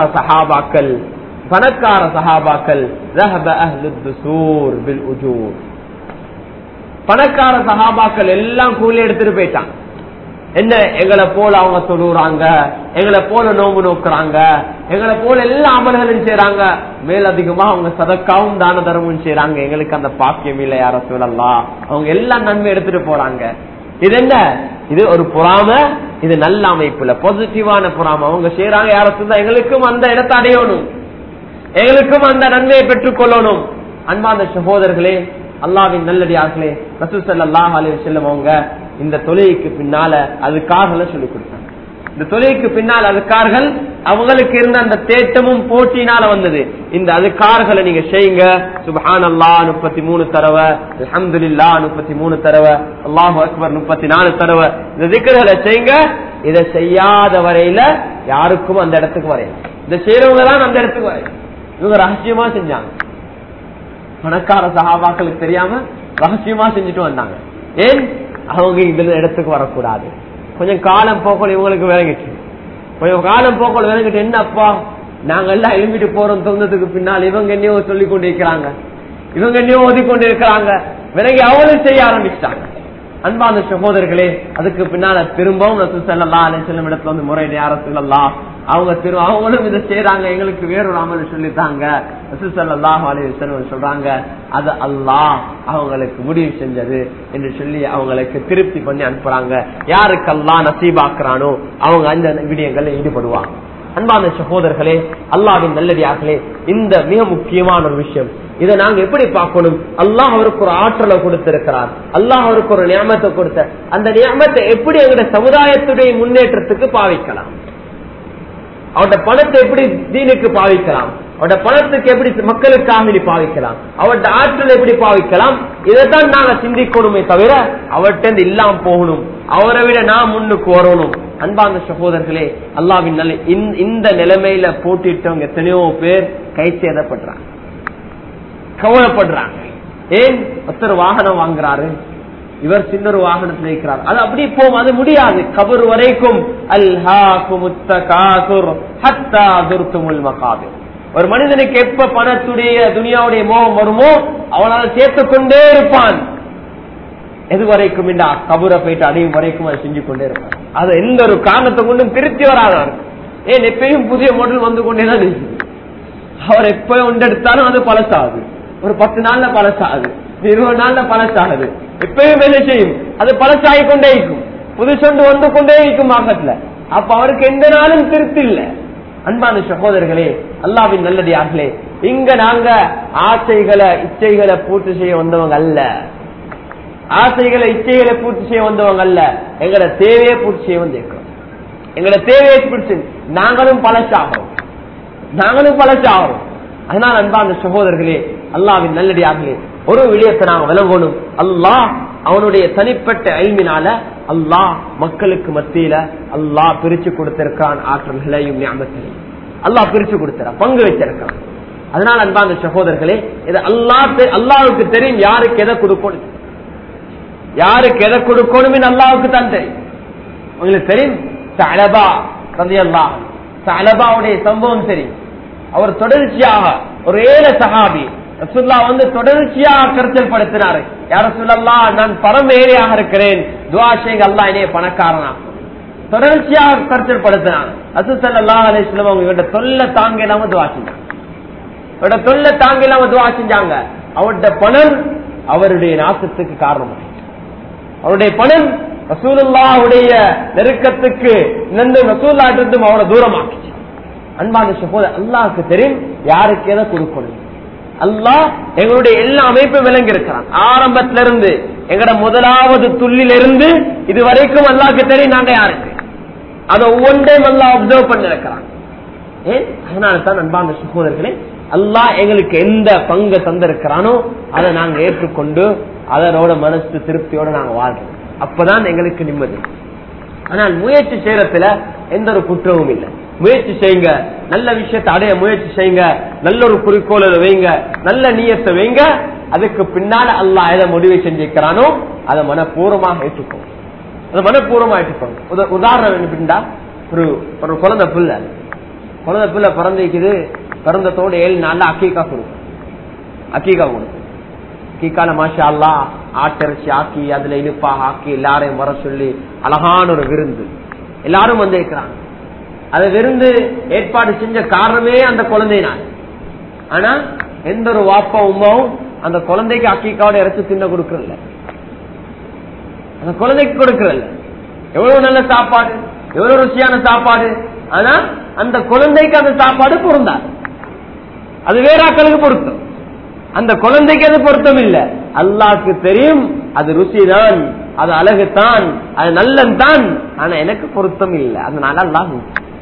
சஹாபாக்கள் ذهب اهل الدثور بالاجور, பணக்கார சஹாபாக்கள் எல்லாம் கூலி எடுத்துட்டு போயிட்டாங்க. என்ன, எங்களை போல அவங்க தொழுறாங்க, எங்களை போல நோம்பு நோக்குறாங்க, எங்களை போல எல்லா அமல்களும் செய்யறாங்க, மேலதிகமா அவங்க சதக்காவும் தான தர்மமும் செய்யறாங்க. எங்களுக்கு அந்த பாக்கியம் இல்லை யா ரசூலல்லாஹ், அவங்க எல்லாம் நன்மை எடுத்துட்டு போறாங்க. இது என்ன? இது ஒரு பொறாமை. இது நல்ல அமைப்புல பாசிட்டிவான பொறாமை. அவங்க செய்யறாங்க, யா ரசூலல்லாஹ், எங்களுக்கும் அந்த இடத்தை அடையணும், எங்களுக்கும் அந்த நன்மையை பெற்றுக் கொள்ளணும். அன்பான சகோதரர்களே, அல்லாஹ்வின் நல்லடியார்களே, ரசூல் ஸல்லல்லாஹு அலைஹி வஸல்லம் அவங்க இந்த தொழுகைக்கு பின்னால அதுக்காரர்களை சொல்லிக் கொடுத்தாங்க. இந்த தொழுகைக்கு பின்னால் அதுக்கார்கள் அவங்களுக்கு இருந்த அந்த தேட்டமும் போட்டினால வந்தது. இந்த அதுக்கார்களை நீங்க செய்யுங்க. சுப்ஹானல்லாஹ் 33 தடவை, அல்ஹம்துலில்லாஹ் 33 தடவை, அல்லாஹு அக்பர் 34 தடவை, இந்த திக்ர்களை செய்யுங்க. இதை செய்யாத வரையில யாருக்கும் அந்த இடத்துக்கு வரையும். இதை செய்யறவங்க தான் அந்த இடத்துக்கு வரையும். இவங்க ரகசியமா செஞ்சாங்க. பணக்கார சஹாபாக்களுக்கு தெரியாம ரகசியமா செஞ்சுட்டு வந்தாங்க. ஏன்? அவங்க இந்த இடத்துக்கு வரக்கூடாது. கொஞ்சம் காலம் போக்கல் இவங்களுக்கு விளங்கிட்டு, என்னப்பா நாங்க எல்லாம் எழும்பிட்டு போறோம் தொந்தத்துக்கு பின்னால் இவங்க என்னையோ சொல்லிக் கொண்டு இருக்கிறாங்க, இவங்க என்னையோ ஓதிக்கொண்டு இருக்கிறாங்க, விலகி அவங்களும் செய்ய ஆரம்பிச்சிட்டாங்க. அன்பான சகோதரர்களே, அதுக்கு பின்னால திரும்பவும் ரசூல் ஸல்லல்லாஹு அலைஹி வஸல்லம் இடத்துல வந்து முறையிட, யா ரசூலல்லாஹ், அவங்களும் இதை செய்யறாங்க, எங்களுக்கு வேறொரு அமல் சொல்லித்தாங்க. ரசூல் ஸல்லல்லாஹு அலைஹி வஸல்லம் சொல்றாங்க, அது அல்லாஹ் அவங்களுக்கு முடிவு செஞ்சது என்று சொல்லி அவங்களுக்கு திருப்தி பண்ணி அனுப்புறாங்க. யாருக்கு அல்லாஹ் நசீபாக்குறானோ அவங்க அந்த விடயங்கள்ல ஈடுபடுவாங்க. அன்பான சகோதரர்களே, அல்லாஹ்வின் நல்லடியார்களே, இந்த மிக முக்கியமான ஒரு விஷயம். இதை நாங்க எப்படி பார்க்கணும்? அல்லாஹ் அவருக்கு ஒரு ஆற்றலை கொடுத்திருக்கிறார், அல்லாஹ் அவருக்கு ஒரு நியமத்தை கொடுத்த அந்த நியமத்தை எப்படி எங்களுடைய சமுதாயத்துடைய முன்னேற்றத்துக்கு பாவிக்கலாம், அவருடைய பணத்தை எப்படி தீனுக்கு பாவிக்கலாம், அவருடைய பணத்துக்கு எப்படி மக்களுக்காக பாவிக்கலாம், அவருடைய ஆற்றலை எப்படி பாவிக்கலாம், இதைத்தான் நாங்க சிந்திக்கணுமே தவிர அவர்கிட்ட இல்லாம போகணும், அவரை விட நான் முன்னுக்கு வரணும். அன்பான சகோதரர்களே, அல்லாஹ்வின் நல்ல இந்த நிலைமையில போட்டிட்டவங்க எத்தனையோ பேர் கை சேதப்படுறாங்க, கவலைப்படுறாங்க. ஏன்? ஒருத்தர் வாகனம் வாங்குறாரு, இவர் சின்ன ஒரு வாகனத்தில் இருக்கிறார், அது அப்படி போகும், அது முடியாது. கபர் வரைக்கும் ஒரு மனிதனுக்கு எப்ப பணத்துடைய துனியாவுடைய மோகம் வருமோ அவனால் சேர்த்து கொண்டே இருப்பான். எது வரைக்கும் இந்த கபரை போயிட்டு அடையும் வரைக்கும் அதை செஞ்சு கொண்டே இருப்பான். அது எந்த ஒரு காரணத்தை கொண்டும் திருப்தி வராதான். ஏன்? எப்பயும் புதிய மாடல் வந்து கொண்டேதான் இருக்கு. அவர் எப்ப ஒன்று எடுத்தாலும் அது பழசாகுது, ஒரு 10 நாள்ல பழசாகுது, 20 நாள்ல பழசாகுது, எப்பயும் வேலை செய்யும், அது பழசாகி கொண்டே இருக்கும், புதுசொண்டு வந்து கொண்டே இருக்கும் மார்க்கெட்ல. அப்ப அவருக்கு எந்த நாளும் திருப்தி இல்லை. அன்பான சகோதரர்களே, அல்லாஹ்வின் நல்லடியார்களே, இங்க நாங்க ஆசைகளை இச்சைகளை பூர்த்தி செய்ய வந்தவங்க அல்ல, ஆசைகளை இச்சைகளை பூர்த்தி செய்ய வந்தவங்க அல்ல, எங்களை தேவையை பூர்த்தி செய்ய வந்திருக்கிறோம். எங்களை தேவையை பூர்த்தி நாங்களும் பழசாகிறோம். அதனால் அன்பான சகோதரர்களே, அல்லாஹ்வின் நல்லடியார்களே, ஒரு விடயத்தை நாங்கள் விளங்கணும். அல்லாஹ் அவனுடைய தனிப்பட்ட இல்மினால அல்லாஹ் மக்களுக்கு மத்தியில அல்லாஹ் பிரிச்சு கொடுத்திருக்கான். ஆற்றல்களையும் ஞாபகத்தையும் அல்லாஹ் பிரிச்சு கொடுத்திருக்கான், பங்கு வச்சிருக்கான். அதனால அன்பான சகோதரர்களே, இது அல்லாஹ்வுக்கு தெரியும் யாருக்கு எதை கொடுக்கணும், யாருக்கு எதை கொடுக்கணும் அல்லாஹ்வுக்கு தான் தெரியும். உங்களுக்கு தெரியும் சஅலபா ரலியல்லாஹு அன்ஹு, சஅலபாவுடைய சம்பவம் தெரியும். அவர் தொடர்ச்சியாக ஒரு ஏழை சஹாபி, ரசூலுல்லாஹ் தொடர்ச்சியாக கருத்தல் படுத்தினாரு, யா ரசூலல்லாஹ் நான் பரமேறியாக இருக்கிறேன், துஆ செய்யுங்க அல்லாஹ் என்னைய பணக்காரனா. தொடர்ச்சியாக கருத்தல் படுத்தினார். ரசூல் ஸல்லல்லாஹு அலைஹி வஸல்லம் அவங்க தொல்லை தாங்க இல்லாம துஆ செஞ்சாங்க. அவரோட தொல்லை தாங்க இல்லாம துஆ செஞ்சாங்க. அவருடைய பணம் அவருடைய நாசத்துக்கு காரணம். அவருடைய பணம் ரசூலுல்லாஹ்வுடைய நெருக்கத்துக்கு ரசூலுல்லாஹ்விடம் அவரை தூரமாக்கிச்சு. அன்பான சகோதரர், அல்லாஹ்வுக்கு தெரியும் யாருக்கு எதை கொடுக்கணும். அல்லாஹ் எங்களுடைய எல்லா அமைப்பும் விளங்கி இருக்கிறான். ஆரம்பத்திலிருந்து எங்கட முதலாவது துள்ளிலிருந்து இது வரைக்கும் அல்லாஹ்வுக்கு தெரியும் நாங்க யாருக்கு. அதை ஒவ்வொன்றையும் அல்லாஹ் அப்சர்வ் பண்ணி இருக்கிறான். ஏன்? அதனால தான் அன்பான சகோதரர்களே, அல்லாஹ் எங்களுக்கு எந்த பங்கு தந்திருக்கிறானோ அதை நாங்க ஏற்றுக்கொண்டு அதனோட மனசு திருப்தியோட நாங்க வாழ்றோம். அப்பதான் எங்களுக்கு நிம்மதி. ஆனால் முயற்சி செய்யறதுல எந்த ஒரு குற்றமும் இல்லை. முயற்சி செய்யுங்க, நல்ல விஷயத்தை அடைய முயற்சி செய்யுங்க, நல்ல ஒரு குறிக்கோளை வைங்க, நல்ல நியத்தை வைங்க. அதுக்கு பின்னால அல்லாஹ் எதை முடிவு செஞ்சிருக்கிறானோ அதை மனப்பூர்வமாக ஏற்றுக்கோங்க, அதை மனப்பூர்வமா ஏற்றுக்கோங்க. உதாரணம் என்ன, ஒரு குழந்தை பிள்ளை பிறந்திருக்குது, பிறந்தத்தோடு 7 நாள்ல அக்கீகா கொடுக்கும். அக்கீகா கொடுக்கும். அக்கீகால மாஷா அல்லாஹ் ஆட்டிறைச்சி ஆக்கி அதுல இனிப்பாக ஆக்கி எல்லாரையும் வர சொல்லி அழகான ஒரு விருந்து எல்லாரும் வந்திருக்கிறாங்க. அதை விருந்து ஏற்பாடு செஞ்ச காரணமே அந்த குழந்தை நான். ஆனா எந்த ஒரு வாப்பா உமாவும் அந்த குழந்தைக்கு அக்கீக்காவோட இறைச்சி தின்ன கொடுக்கறதில்ல, அந்த குழந்தைக்கு கொடுக்கறதில்ல. எவ்வளவு நல்ல சாப்பாடு, எவ்வளவு ருசியான சாப்பாடு, ஆனா அந்த குழந்தைக்கு அந்த சாப்பாடு பொருந்தாது. அது வேற ஆக்களுக்கு பொருத்தம், அந்த குழந்தைக்கு அது பொருத்தம் இல்ல. அல்லாஹ்வுக்கு தெரியும் அது ருசிதான், அது அழகுதான், அது நல்லந்தான், ஆனா எனக்கு பொருத்தம் இல்லை. அதனால அல்லாஹ்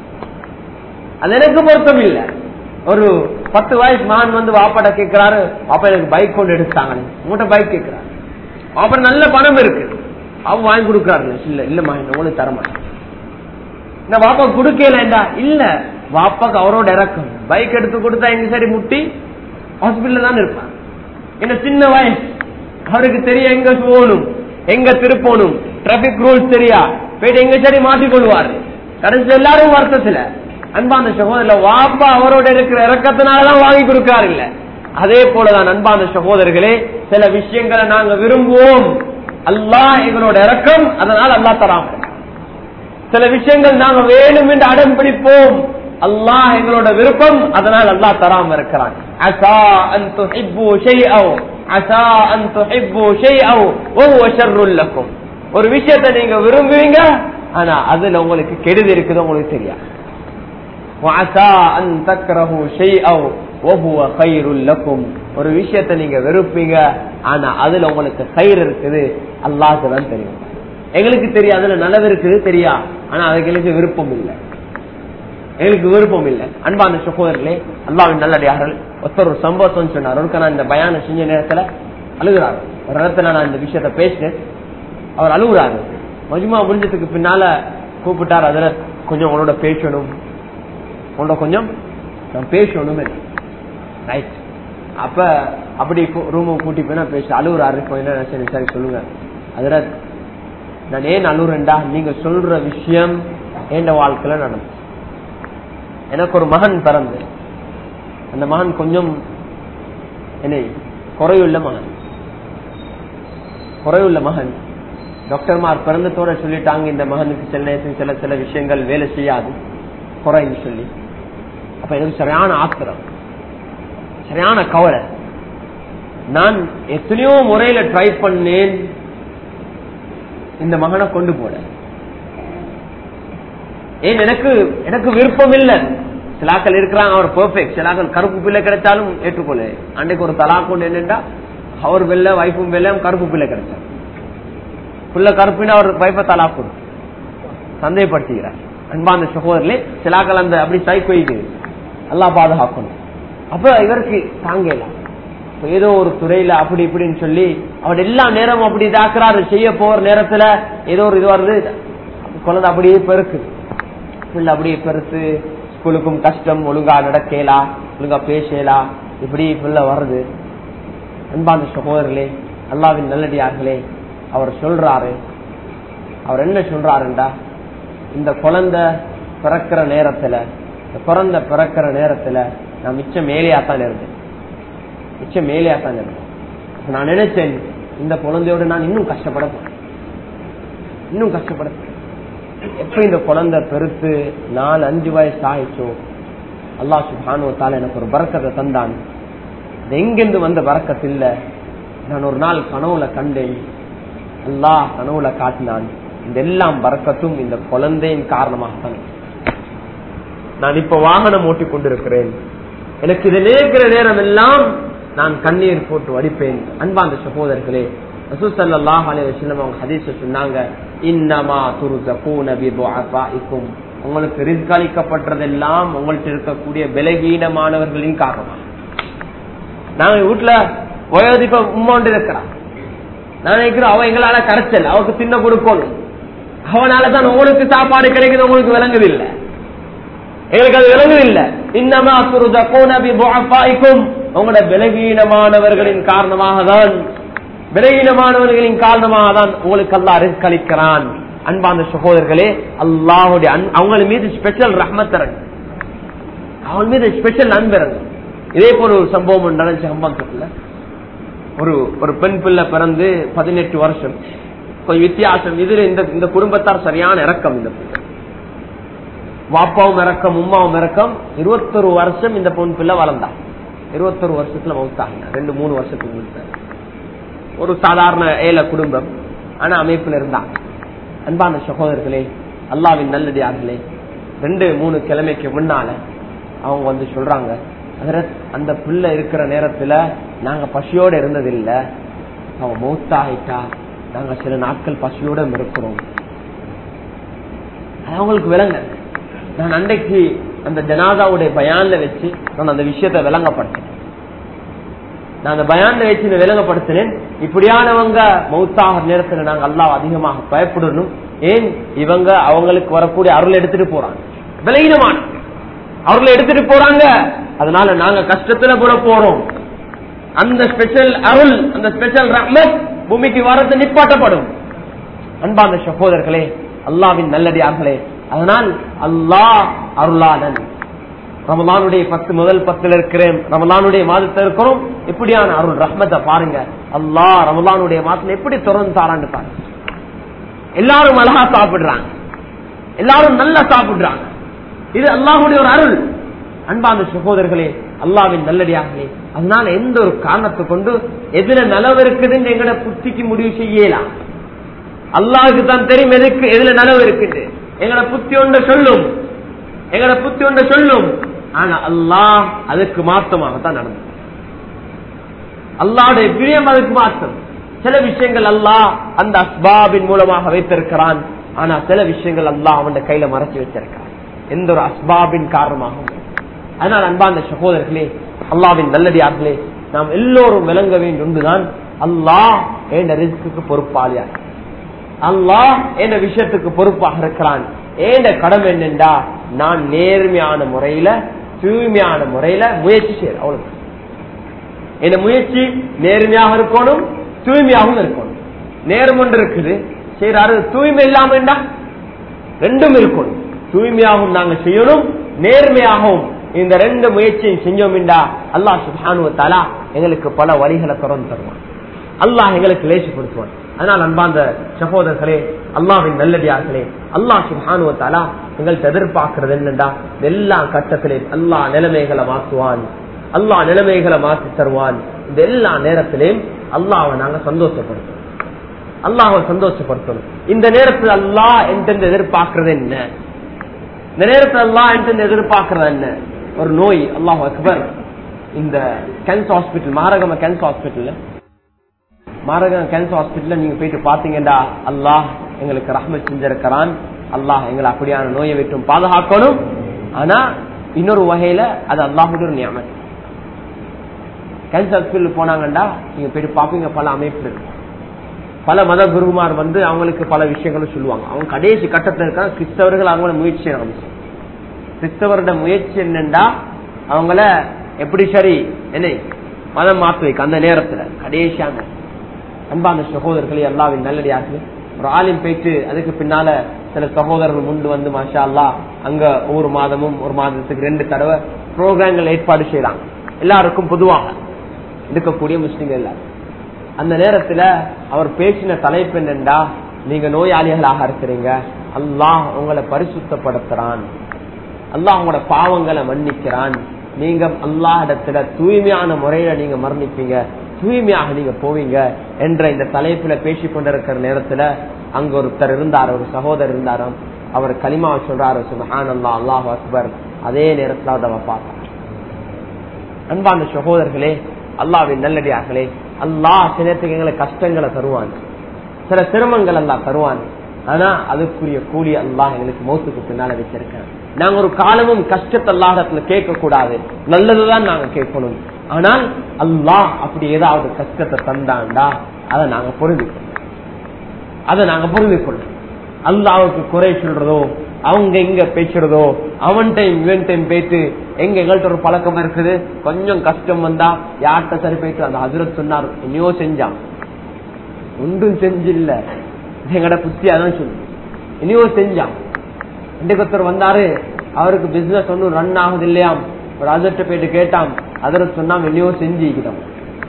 அது எனக்கு பொருத்தம் இல்ல. ஒரு 10 வயசு மகன் வாப்பாட கேட்கிறாரு, வாப்பா எனக்கு பைக் கொண்டு எடுத்தாங்க, உங்கள்கிட்ட பைக் கேட்கிறாரு. வாப்பா நல்ல பணம் இருக்கு, அவன் வாங்கி கொடுக்கறாரு. இல்ல இல்ல மகன் உங்களுக்கு தரமாட்டேன். இந்த வாப்பா கொடுக்கலண்டா இல்ல, வாப்பாக்கு அவரோட இறக்கம். பைக் எடுத்து கொடுத்தா எங்க சரி முட்டி ஹாஸ்பிட்டல் தான் இருப்பான். என்ன சின்ன வயசு, அவருக்கு தெரிய எங்க போகணும் எங்க திருப்பணும், டிராபிக் ரூல்ஸ் தெரியா, போயிட்டு எங்க சரி மாட்டிக்கொள்வாரு. கடைசி எல்லாரும் வருத்தத்துல. அன்பான சகோதரர், வாப்பா அவரோட இருக்கிற இறக்கத்தினாலதான் வாங்கி கொடுக்காரு இல்ல. அதே போலதான் அன்பான சகோதரர்களே, சில விஷயங்களை நாங்க விரும்புவோம், அல்லாஹ் எங்களோட இறக்கம், அதனால அல்லாஹ் தராம. சில விஷயங்கள் நாங்க வேணும் என்று அடம் பிடிப்போம், அல்லாஹ் எங்களோட விருப்பம், அதனால் அல்லாஹ் தராம இருக்கிறான். அஸா அன் துஹிப்பு ஷைஅன் அஸா அன் துஹிப்பு ஷைஅன் வஹுவ ஷர்ருல் லக்கும். ஒரு விஷயத்தை நீங்க விரும்புவீங்க, ஆனா அதுல உங்களுக்கு கெடுதி இருக்குது உங்களுக்கு தெரியாது. வஅஸா அன் தக்ரஹு ஷைஅன் வஹுவ கைருல் லக்கும். ஒரு விஷயத்தை நீங்க வெறுப்பீங்க, ஆனா அதுல உங்களுக்கு கைர் இருக்குது, அல்லாஹ்க்கு தான் தெரியும். எங்களுக்கு தெரியும் அதுல நல்லது இருக்குது தெரியா, ஆனா அதுக்கு எங்களுக்கு விருப்பம் இல்லை, எங்களுக்கு விருப்பம் இல்லை. அன்பான சகோதரர்களே, அல்லாஹ்வின் நல்லடியார்கள், ஒருத்தர் ஒரு சம்பவம் சொன்னார். ஒருக்க நான் இந்த பயானம் செஞ்ச நேரத்துல அழுகுறாரு. ஒரு இடத்துல நான் இந்த விஷயத்த பேசினேன், அவர் அழுகுறாரு. மஜ்மா முடிஞ்சதுக்கு பின்னால கூப்பிட்டார், அதுல கொஞ்சம் உங்களோட பேசணும், உங்களோட கொஞ்சம் நான் பேசணும். ரைட், அப்ப அப்படி ரூம் கூட்டி போய் நான் பேச அழுகுறாரு. கொஞ்சம் சரி சரி சொல்லுங்க. அதுல நான் ஏன் அழுகுறேன்டா, நீங்க சொல்ற விஷயம் என் வாழ்க்கையில நடந்துச்சு. எனக்கு ஒரு மகன் பிறந்து, அந்த மகன் கொஞ்சம் என்ன குறையுள்ள மகன். டாக்டர்மார் பிறந்தத்தோட சொல்லிட்டாங்க, இந்த மகனுக்கு சில சில விஷயங்கள் வேலை செய்யாது, குறைன்னு சொல்லி. அப்ப எனக்கு சரியான ஆத்திரம், சரியான கவலை. நான் எத்தனையோ முறையில ட்ரை பண்ணேன் இந்த மகனை கொண்டு போட. ஏன் எனக்கு விருப்பம் இல்லை. சிலாக்கள் இருக்கிறாங்க அவர் பெர்ஃபெக்ட், சிலாக்கள் கருப்பு பிள்ளை கிடைச்சாலும் ஏற்றுக்கொள்ள. அன்றைக்கு ஒரு தலா கொண்டு என்னென்றா, அவர் வெள்ள வைஃபும் வெள்ள கருப்பு பிள்ளை கிடைச்சார். பிள்ளை கருப்பினா அவர் வைஃபை தலா கொடு சந்தேகப்படுத்துகிறார். அன்பான சகோதரர்களே, சிலாக்கள் அந்த அப்படி சைக்கோய்க்கு எல்லாம் பாதுகாக்கணும். அப்ப இவருக்கு தாங்கலாம், ஏதோ ஒரு துறையில அப்படி இப்படின்னு சொல்லி அவர் எல்லா நேரமும் அப்படி இதாக்குறாரு. செய்ய போற நேரத்துல ஏதோ ஒரு இது வருது, குழந்தை அப்படியே பெருக்கு, பிள்ளை அப்படியே பெருத்து, ஸ்கூலுக்கும் கஷ்டம், ஒழுங்கா நடக்கலாம், ஒழுங்கா பேசலாம், இப்படி பிள்ளை வருது. அன்பான சகோதரர்களே, அல்லாஹ்வின் நல்லடியார்களே, அவர் சொல்றாரு, அவர் என்ன சொல்றாருண்டா, இந்த குழந்தை பிறக்கிற நேரத்துல, குழந்தை பிறக்கிற நேரத்துல நான் மிச்சம் மேலேயாத்தான் இருந்தேன், மிச்சம் மேலேயாத்தான் இருந்தேன். நான் நினைச்சேன் இந்த குழந்தையோட நான் இன்னும் கஷ்டப்பட போறேன், இன்னும் கஷ்டப்பட போறேன். எப்ப இந்த குழந்தை பெருத்து 4-5 வயசு ஆயிடுச்சோ, அல்லாஹ் சுப்ஹானஹு வ தஆலா எனக்கு ஒரு பரக்கத்தை தந்தான். எங்கிருந்து வந்த பரக்கத்து இல்ல, நான் ஒரு நாள் கனவுல கண்டேன், அல்லாஹ் கனவுல காட்டினான். இந்த எல்லாம் பரக்கத்தும் இந்த குழந்தையின் காரணமாகத்தான். நான் இப்ப வாகனம் ஓட்டிக் கொண்டிருக்கிறேன், எனக்கு இதை நேர்கிற நேரம் எல்லாம் நான் கண்ணீர் போட்டு வடிப்பேன். அன்பார்ந்த சகோதரர்களே, ரசூல் ஸல்லல்லாஹு அலைஹி வஸல்லம் அவங்க ஹதீஸ்ல சொன்னாங்க, இன்னமா துர்ஸகூன பிதுஅஃபாஇக்கும், உங்களுக்கு ரிஸ்க் அளிக்கப்பட்டதெல்லாம் உங்கள்ட்ட இருக்கக்கூடிய பலகீனமானவர்களின் காரணமாக. நாங்க வீட்டுல வயோதிப உம்மாண்டு இருக்கிறான், நான் நினைக்கிறோம் அவன் எங்களால கரைச்சல், அவருக்கு தின்ன கொடுக்கணும், அவனாலதான் உங்களுக்கு சாப்பாடு கிடைக்குது, உங்களுக்கு விளங்குது இல்ல, எங்களுக்கு அது விளங்குது இல்ல. இன்னமா துர்ஸகூன பிதுஅஃபாஇக்கும், உங்களோட பலகீனமானவர்களின் காரணமாக தான், பலகீனமானவர்களின் காரணமாக தான் உங்களுக்கு அல்லாஹ் ரிஸ்க் அளிக்கிறான். அன்பான சகோதரர்களே, அல்லாஹ்வுடைய அவங்க மீது ஸ்பெஷல் ரஹ்மத் இறங்கு, அவங்க மீது ஸ்பெஷல் அன்பு இறங்கு. இதே போல ஒரு சம்பவம் நடந்துச்சு ஹம்பாந்தத்துல. ஒரு பெண் பிள்ளை பிறந்து 18 வருஷம், கொஞ்சம் வித்தியாசம். இதுல இந்த குடும்பத்தார் சரியான இறக்கம், இந்த வாப்பாவும் இறக்கம், உம்மாவும் இறக்கம். 21 வருஷம் இந்த பொன் பிள்ளை வளர்ந்தா, 21 வருஷத்துல மௌத்தாங்க, 2-3 வருஷத்துக்கு முன்னாடி. ஒரு சாதாரண ஏழை குடும்பம், ஆனா அமைப்புல இருந்தா. அன்பான சகோதரர்களே, அல்லாஹ்வின் நல்லடியார்களே, 2-3 கிழமைக்கு முன்னால அவங்க வந்து சொல்றாங்க, அந்த பிள்ளை இருக்கிற நேரத்துல நாங்க பசியோட இருந்ததில்லை, அவன் மௌத்தாயிட்டா நாங்க சில நாட்கள் பசியோட இருக்கிறோம். அவங்களுக்கு விளங்க. நான் அன்றைக்கு அந்த ஜனாதாவுடைய பயான்ல வச்சு நான் அந்த விஷயத்தை விளங்கப்படுத்தேன். நான் அந்த பயான்ல வச்சு விளங்கப்படுத்தினேன். இப்படியானவங்க மௌத்தாக நேரத்துல நாங்க அல்லாஹ் அதிகமாக பயப்படணும். ஏன் இவங்க அவங்களுக்கு வரக்கூடிய அருள் எடுத்துட்டு போறாங்க, விலகினமான அருள் எடுத்துட்டு போறாங்க, அதனால நாங்க கஷ்டத்துல போறோம். அந்த ஸ்பெஷல் அருள், அந்த ஸ்பெஷல் ரஹ்மத் பூமிக்கு வரது நிப்பாட்டப்படும். அன்பான சகோதரர்களே, அல்லாஹ்வின் நல்லடியார்களே, அதனால் அல்லாஹ் அருளாளன். ரமலானுடைய 10 முதல் 10 இருக்கிறேன், ரமலானுடைய மாதத்தில் இருக்கிறோம். எப்படியான அருள் ரஹ்மத்தை பாருங்க. அல்லாஹ் ரமலானுடைய மாதத்துல எப்படி திறந்து தாரான்னு பாருங்க. எல்லாரும் அழகா சாப்பிடுறாங்க, எல்லாரும் நல்லா சாப்பிடுறாங்க. இது அல்லாஹ்வுடைய ஒரு அருள். அன்பான சகோதரர்களே, அல்லாஹ்வின் நல்லடியார்களே, அதனால எந்த ஒரு காரணத்தை கொண்டு எதுல நலவு இருக்குதுன்னு எங்கட புத்திக்கு முடிவு செய்யலாம். அல்லாஹுக்கு தான் தெரியும் எதுக்கு எதுல நலவு இருக்குது. எங்கட புத்தி ஒன்றை சொல்லும், எங்கட புத்தி ஒன்றை சொல்லும். ஆனா அல்லாஹ் அதுக்கு மாற்றமாகத்தான் நடந்தது. அல்லாஹ்வுடைய பிரியம் அதுக்கு மாற்றம். சில விஷயங்கள் அல்லாஹ் அந்த அஸ்பாபின் மூலமாக வைத்திருக்கிறான், ஆனா சில விஷயங்கள் அல்லாஹ் அவன் கையில மறைச்சு வச்சிருக்கிறான், எந்த ஒரு அஸ்பாபின் காரணமாகவும். அதனால் அன்பார்ந்த சகோதரர்களே, அல்லாஹ்வின் நல்லடியார்களே, நாம் எல்லோரும் விளங்க வேண்டும் ஒன்றுதான், அல்லாஹ் என்ற ரிஸ்க்கு பொறுப்பாளியா, அல்லாஹ் என்ற விஷயத்துக்கு பொறுப்பாக இருக்கிறான். ஏண்ட கடமை என்னென்றா, நான் நேர்மையான முறையில தூய்மையான முறையில முயற்சி செய்யறேன், அவ்வளவு. இந்த முயற்சி நேர்மையாக இருக்கணும், தூய்மையாகவும் இருக்கணும். நேர்மை ஒன்று இருக்குது செய்யறாரு, தூய்மை இல்லாம ரெண்டும் இருக்கணும். தூய்மையாகவும் நாங்க செய்யணும், நேர்மையாகவும். இந்த 2 முயற்சியும் செஞ்சோம், அல்லாஹ் சுப்ஹானஹு வ தஆலா எங்களுக்கு பல வழிகளை திறந்து தருவான், அல்லாஹ் எங்களுக்கு லேசிப்படுத்துவான். அதனால் அன்பார்ந்த சகோதரர்களே, அல்லாஹ்வின் நல்லடியார்களே, அல்லாஹ் சுப்ஹானஹு வ தஆலா எங்கள்கிட்ட எதிர்பார்க்கிறது என்னண்டா, எல்லா கட்டத்திலையும் அல்லாஹ் நிலைமைகளை மாற்றுவான், அல்லாஹ் நிலைமைகளை மாற்றி தருவான். இந்த எல்லா நேரத்திலையும் அல்லாஹ்வை நாங்க சந்தோஷப்படுத்தணும், அல்லாஹ்வை சந்தோஷப்படுத்தணும். இந்த நேரத்தில் அல்லாஹ் என்கிட்ட எதிர்பார்க்கிறது என்ன, இந்த நேரத்தில் அல்லாஹ் என்கிட்ட எதிர்பார்க்கிறது என்ன? ஒரு நோய், அல்லாஹ் அக்பர், இந்த cancer hospital, Maharagama cancer hospital, Maharagama cancer ஹாஸ்பிட்டல்ல நீங்க போயிட்டு பாத்தீங்கன்னா, அல்லாஹ் எங்களுக்கு ரஹ்மத் செஞ்சிருக்கிறான், அல்லாஹ் எங்களை அப்படியான நோயை விட்டும் பாதுகாக்கணும். ஆனா இன்னொரு வகையில அது அல்லாஹ்வுடைய ஒரு நியமத். கேன்சர் ஹாஸ்பிட்டல் போனாங்கண்டா நீங்க போயிட்டு பாப்பீங்க, பல அமைப்பு இருக்கு. பல மத குருமார் அவங்களுக்கு பல விஷயங்களும் சொல்லுவாங்க. அவங்க கடைசி கட்டத்தில் இருக்க கிறிஸ்தவர்கள் அவங்கள முயற்சி ஆரம்பிச்சு. கிறிஸ்தவரோட முயற்சி என்னண்டா அவங்கள எப்படி சரி என்ன மதம் மாற்ற வைக்க அந்த நேரத்துல கடைசியாக. அன்பான சகோதரர்களே, அல்லாஹ்வின் நல்லடியார்களே, ஒரு ஆலிம் போயிட்டு அதுக்கு பின்னால சில சகோதரர்கள் முண்டு மாஷா அல்லாஹ் அங்க ஒவ்வொரு மாதமும் ஒரு மாதத்துக்கு 2 தடவை புரோகிராம்கள் ஏற்பாடு செய்யறாங்க எல்லாருக்கும் பொதுவாக இருக்கக்கூடிய முஸ்லிம்கள் எல்லாரும். அந்த நேரத்துல அவர் பேசின தலைப்பு என்னண்டா, நீங்க நோயாளிகளாக இருக்கிறீங்க, அல்லாஹ் உங்களை பரிசுத்தப்படுத்துறான், அல்லாஹ் உங்களோட பாவங்களை மன்னிக்கிறான், நீங்க அல்லாஹ் இடத்துல தூய்மையான முறையில நீங்க மரணிப்பீங்க, தூய்மையாக நீங்க போவீங்க என்ற இந்த தலைப்புல பேசிக் கொண்டிருக்கிற நேரத்துல அங்க ஒருத்தர் இருந்தார், ஒரு சகோதரர் இருந்தாராம். அவர் கலிமா சொல்றாரு, சுப்ஹானல்லாஹ் அல்லாஹு அக்பர். அதே நேரத்துல அவர் பார்த்தார். அன்பான சகோதரர்களே, அல்லாஹ்வின் நல்லடியார்களே, அல்லாஹ் சில நேரத்துக்கு எங்களை கஷ்டங்களை தருவான், சில சிரமங்கள் எல்லாம் தருவான். ஆனா அதுக்குரிய கூலி அல்லாஹ் எங்களுக்கு மௌத்துக்கு பின்னால வச்சிருக்கேன். நாங்க ஒரு காலமும் கஷ்டத்தை அல்லாஹ்விடத்துல கேட்க கூடாது, நல்லதுதான் நாங்க கேட்கணும். ஆனால் அல்லாஹ் அப்படி ஏதாவது கஷ்டத்தை தந்தாண்டா அதை நாங்க புரிந்துக்கொள்ளும். அல்லாஹ்வுக்கு குறை சொல்றதோ, அவங்க எங்க பேசுறதோ, அவன் டைம் இவன் டைம் போயிட்டு எங்க எங்கள்கிட்ட ஒரு பழக்கம் இருக்குது, கொஞ்சம் கஷ்டம் வந்தா யார்கிட்ட சரி போயிட்டு அந்த ஹஜ்ரத் சொன்னார் என்னையோ செஞ்சான், ஒன்றும் செஞ்சில்ல, எங்கட புத்தி அதான் சொல்லு, என்னையோ செஞ்சான். இன்றைக்கு ஒருத்தர் வந்தாரு, அவருக்கு பிசினஸ் ஒன்னும் ரன் ஆகுது இல்லையாம், ஒரு ஹஜ்ரத் போயிட்டு கேட்டான், ஹஜ்ரத் சொன்னா என்னையோ செஞ்சுக்குதான்.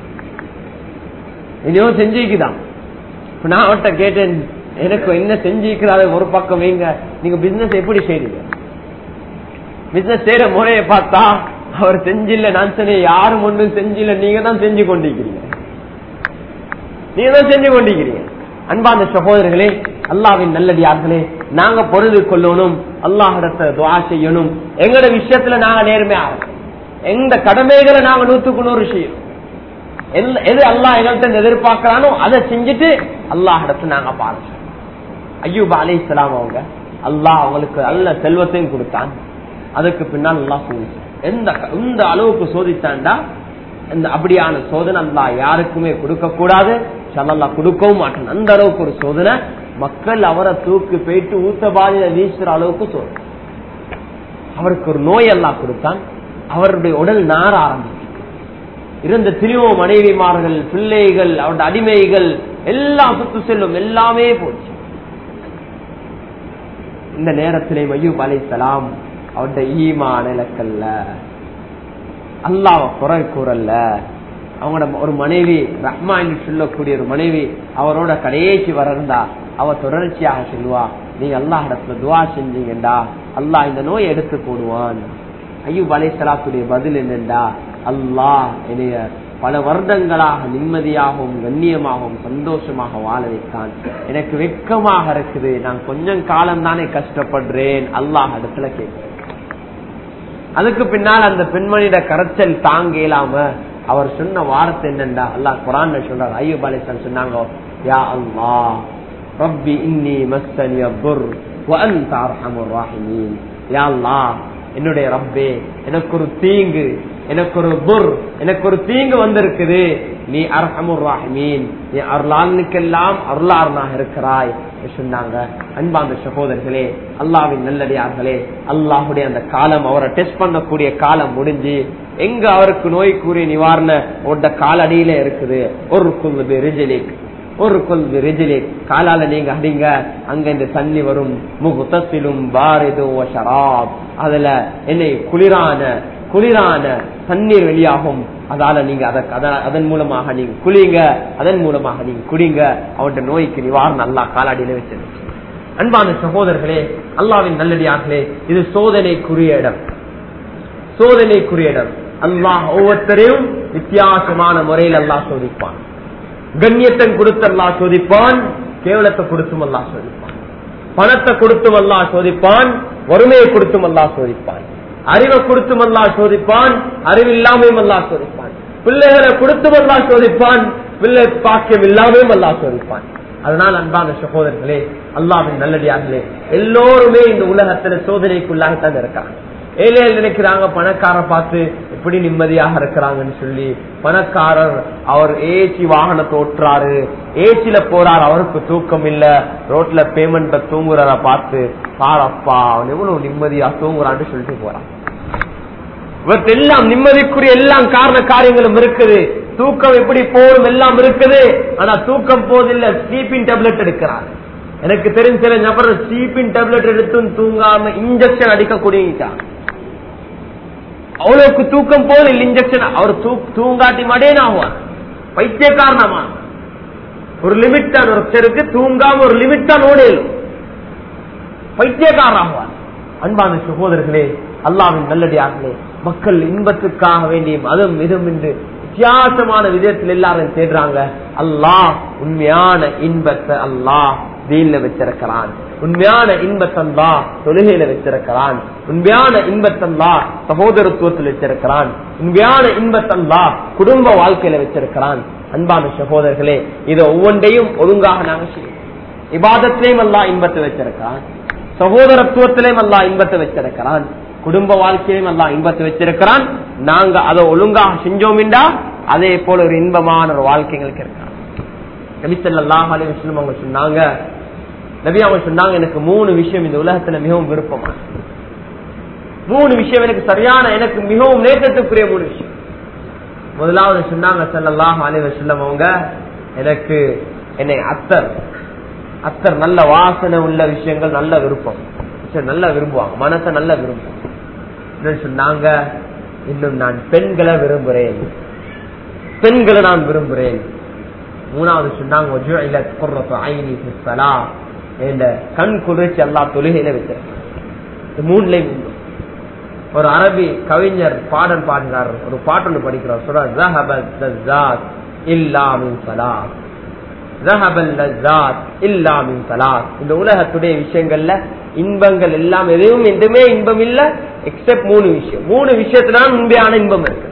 நான் அவர்கிட்ட கேட்டேன், எனக்கு என்ன செஞ்சுக்கிறாரு ஒரு பக்கம் வைங்க, நீங்க பிசினஸ் எப்படி செய்றீங்க? பிசினஸ் செய்யற முறையை பார்த்தா அவர் செஞ்சில்ல, நான் சொன்னேன் யாரும் ஒன்றும் செஞ்சில்ல, நீங்க தான் செஞ்சு கொண்டிருக்கிறீங்க. அன்பான சகோதரர்களே, அல்லாஹ்வின் நல்லடியார்களே, நாங்க பொறுத்து கொள்ளணும், அல்லாஹ்விடத்தை துஆ செய்யணும். எங்கட விஷயத்துல நாங்க நேர்மையா, எந்த கடமைகளை நாங்க 100க்கு 100 செய்யணும். எது அல்லாஹ் எங்கள்கிட்ட எதிர்பார்க்கிறானோ அதை செஞ்சுட்டு அல்லாஹ்விடத்துல நாங்க பாருங்க. அய்யூப் அலைஹிஸ்ஸலாம் அவங்க அல்லாஹ் அவங்களுக்கு நல்ல செல்வத்தையும் கொடுத்தான். அதுக்கு பின்னால் அல்லாஹ் எந்த அளவுக்கு சோதித்தான்டா, இந்த அப்படியான சோதனை அல்லாஹ் யாருக்குமே கொடுக்க கூடாது, அல்லாஹ் கொடுக்கவும் மாட்டான். அந்த அளவுக்கு ஒரு சோதனை, மக்கள் அவரை தூக்கி போயிட்டு ஊத்தபாதியில வீசுற அளவுக்கு சோதனை. அவருக்கு ஒரு நோய் அல்லாஹ் கொடுத்தான், அவருடைய உடல் நார ஆரம்பிச்சு, இருந்த திரியோ மனைவிமார்கள், பிள்ளைகள், அவருடைய அடிமைகள் எல்லாம் சுத்து செல்லும், எல்லாமே போச்சு. இந்த நேரத்திலே அய்யூப் அலைஹிஸ்ஸலாம் அவருடைய ஈமான் இலக்கல்ல, அல்லாஹ்வை குறை கூறல்ல. அவங்களோட ஒரு மனைவி ரஹ்மா என்று சொல்லக்கூடிய ஒரு மனைவி அவரோட கடைசி வரந்தா, அவ தொடர்ச்சியாக சொல்லுவா, நீங்க அல்லாஹ் இடத்துல துஆ செஞ்சீங்கடா அல்லாஹ் இந்த நோயை எடுத்து போடுவான். அய்யூப் அலைஹிஸ்ஸலாத்துடைய பதில் என்னண்டா, அல்லாஹ் என்னைய பல வருடங்களாக நிம்மதியாகவும் கண்ணியமாகவும் சந்தோஷமாக வாழ வைத்தான், எனக்கு வெட்கமாக இருக்குது, நான் கொஞ்சம் காலம் தானே கஷ்டப்படுறேன், அல்லாஹ் இடத்துல கேட்கிறேன். அதுக்கு பின்னால் அந்த பெண்மணியோட கரைச்சல் தாங்க இயலாம அவர் சொன்ன வார்த்தை என்னண்டா, அல்லாஹ் குர்ஆன்ல சொல்றார், அய்யூப் அலைஹிஸ்ஸலாம் சொன்னாங்க, யா அல்லாஹ் ரப்பி இன்னி மஸ்ஸனிய துர் வ அன்த அர்ஹமுர் ராஹிமீன். யா அல்லாஹ் என்னுடைய ரப்பே, எனக்கு ஒரு தீங்கு, எனக்கு ஒரு தீங்கு வந்திருக்குது, நீ அர்ஹமுர் ராஹிமீன், நீ அருளாளனுக்கெல்லாம் அருளாளனாக இருக்கிறாய் சொன்னாங்க. அன்பான சகோதரர்களே, அல்லாஹ்வின் நல்லடியார்களே, அல்லாஹ்வுடைய அந்த காலம், அவரை டெஸ்ட் பண்ணக்கூடிய காலம் முடிஞ்சு எங்க அவருக்கு நோய்க்குரிய நிவாரண ஓட்ட காலடியில இருக்குது. ஒரு காலால நீங்க அடிங்க, அங்க இந்த தண்ணி வரும், முகுத்தத்திலும் பாரிது ஷராப், அதுல என்னை குளிரான தண்ணீர் வெளியாகும், அதால நீங்க அதன் மூலமாக நீங்க குளிங்க, அதன் மூலமாக நீங்க குடிங்க, அவருடைய நோய்க்கு நிவாரணம் அல்லாஹ் காலாடியில வச்சிருக்கு. அன்பான சகோதரர்களே, அல்லாஹ்வின் நல்லடியார்களே, இது சோதனைக்குரிய இடம். அல்லாஹ் ஒவ்வொருத்தரையும் வித்தியாசமான முறையில் அல்லாஹ் சோதிப்பான். கண்ணியத்தை கொடுத்து அல்லாஹ் சோதிப்பான், கேவலத்தை கொடுத்தும் அல்லாஹ் சோதிப்பான், பணத்தை கொடுத்தும் அல்லாஹ் சோதிப்பான், வறுமையை கொடுத்தும் அல்லாஹ் சோதிப்பான், அறிவை கொடுத்தும் அல்லாஹ் சோதிப்பான், அறிவில்லாமையும் அல்லாஹ் சோதிப்பான், பிள்ளைகளை கொடுத்தும் அல்லாஹ் சோதிப்பான், பிள்ளை பாக்கியம் இல்லாமையும் அல்லாஹ் சோதிப்பான். அதனால் அன்பான சகோதரர்களே, அல்லாஹ்வின் நல்லடியார்களே, எல்லோருமே இந்த உலகத்துல சோதனைக்குள்ளாகத்தான் இருக்காங்க. ஏழை நினைக்கிறாங்க, பணக்கார பார்த்து எப்படி நிம்மதியாக இருக்கிறாங்கன்னு சொல்லி. பணக்காரர் அவர் ஏசி வாகனத்தை ஓட்டுறாரு, ஏசில போறாரு, அவருக்கு தூக்கம் இல்ல, ரோட்ல பேமெண்ட் தூங்குறத பார்த்து பாரப்பா அவன் எவ்வளவு நிம்மதியா தூங்குறான்னு சொல்லிட்டு போறான். இவருக்கு எல்லாம் நிம்மதிக்குரிய எல்லாம் காரண காரியங்களும் இருக்குது, தூக்கம் எப்படி போடும் எல்லாம் இருக்குது. ஆனா தூக்கம் போதில்லை, ஸ்லீப்பிங் டேப்லெட் எடுக்கிறார். எனக்கு தெரிஞ்ச சில நபர் ஸ்லீப்பிங் டேப்லெட் எடுத்தும் தூங்காம இன்ஜெக்ஷன் அடிக்கக்கூடிய அவ்வளவுக்கு தூக்கம் போதில் இன்ஜெக்ஷன். அவர் தூங்காட்டி மடேன் ஆகுவார், பைத்தியக்காரணமா. ஒரு லிமிட் தான் ஒருத்தருக்கு, தூங்காம ஒரு லிமிட் தான் ஓடையிலும் பைத்தியக்காரன் ஆகுவார். அன்பான சகோதரர்களே, அல்லாஹ்வின் நல்லடியார்களே, மக்கள் இன்பத்துக்காக வேண்டியும் அதுவும் இதுவும் என்று வித்தியாசமான விதத்தில் எல்லாரும் தேடுறாங்க. அல்லாஹ் உண்மையான இன்பத்தை அல்லாஹ் தீன்ல வச்சிருக்கிறான், உண்மையான இன்பத்தை அல்லாஹ் தொழுகையில வச்சிருக்கிறான், உண்மையான இன்பத்தை அல்லாஹ் சகோதரத்துவத்தில் வச்சிருக்கிறான், உண்மையான இன்பத்தை அல்லாஹ் குடும்ப வாழ்க்கையில வச்சிருக்கிறான். அன்பான சகோதரர்களே, இதை ஒவ்வொன்றையும் ஒழுங்காக நாங்க செய்யும். இபாதத்திலையும் அல்லாஹ் இன்பத்தை வச்சிருக்கிறான், சகோதரத்துவத்திலையும் அல்லாஹ் இன்பத்தை வச்சிருக்கிறான், குடும்ப வாழ்க்கையிலும் அல்லாஹ் இன்பத்தை வச்சிருக்கிறான். நாங்க அதை ஒழுங்காக செஞ்சோம்டா அதே போல ஒரு இன்பமான ஒரு வாழ்க்கைகளுக்கு இருக்கிறான். நபி ஸல்லல்லாஹு அலைஹி வஸல்லம் அவங்க சொன்னாங்க, நபி அவங்க சொன்னாங்க, எனக்கு 3 விஷயம் இந்த உலகத்துல மிகவும் விருப்பமான 3 விஷயம், எனக்கு சரியான, எனக்கு மிகவும் நேசத்துக்குரிய 3 விஷயம். முதலாவது சொன்னாங்க ஸல்லல்லாஹு அலைஹி வஸல்லம் அவங்க, எனக்கு என்னை அத்தர் நல்ல வாசனை உள்ள விஷயங்கள் நல்ல விருப்பம், நல்லா விரும்புவாங்க, மனசை நல்லா விரும்புவாங்க. சொன்னாங்க, இன்னும் நான் பெண்களை விரும்புறேன், பெண்களை நான் விரும்புறேன். மூணாவது சொன்னாங்க, கண் குளிர்ச்சி அல்லாஹ் தொழுகையில வச்சிருக்க. மூணுலையும் ஒரு அரபி கவிஞர் பாடல் பாடுகிறார், ஒரு பாட்டு படிக்கிறார், சொல்றார், இந்த உலகத்துடைய விஷயங்கள்ல இன்பங்கள் எல்லாம் எதுவுமே இன்பம் இல்ல எக்ஸப்ட் 3 விஷயம். 3 விஷயத்துல உண்மையான இன்பம் இருக்கு.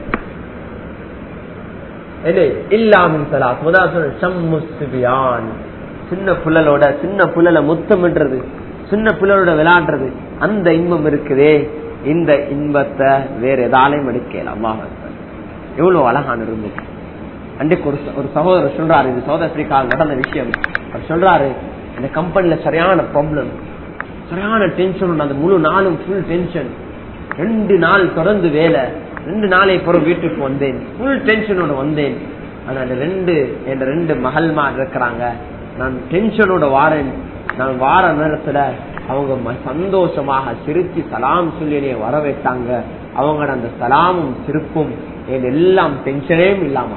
சின்ன புள்ளல முத்தமிடுறது, சின்ன புள்ளலோட விளையாடுறது, அந்த இன்பம் இருக்குதே, இந்த இன்பத்தை வேற எதாலையும் எடுக்கலாம். அல்லாஹ் எவ்வளவு அழகான இருந்தது. அன்றைக்கு ஒரு சகோதரர் சொல்றாரு, இது சவுத் ஆப்பிரிக்காவில் நடந்த விஷயம். அவர் சொல்றாரு, இந்த கம்பெனில சரியான ப்ராப்ளம், சரியான டென்ஷன், அந்த முழு நாளும் ஃபுல் டென்ஷன். 2 நாள் தொடர்ந்து வேலை, 2 நாளை பிறகு வீட்டுக்கு வந்தேன், ஃபுல் டென்ஷனோட வந்தேன். ஆனா என் 2 மகள்மார் இருக்கிறாங்க, நான் டென்ஷனோட வாரேன். நான் வார நேரத்துல அவங்க சந்தோஷமாக சிரிச்சு சலாம் சொல்லி வர வைத்தாங்க. அவங்க அந்த சலாமும் சிரிப்பும் எல்லாம் டென்ஷனேயும் இல்லாம,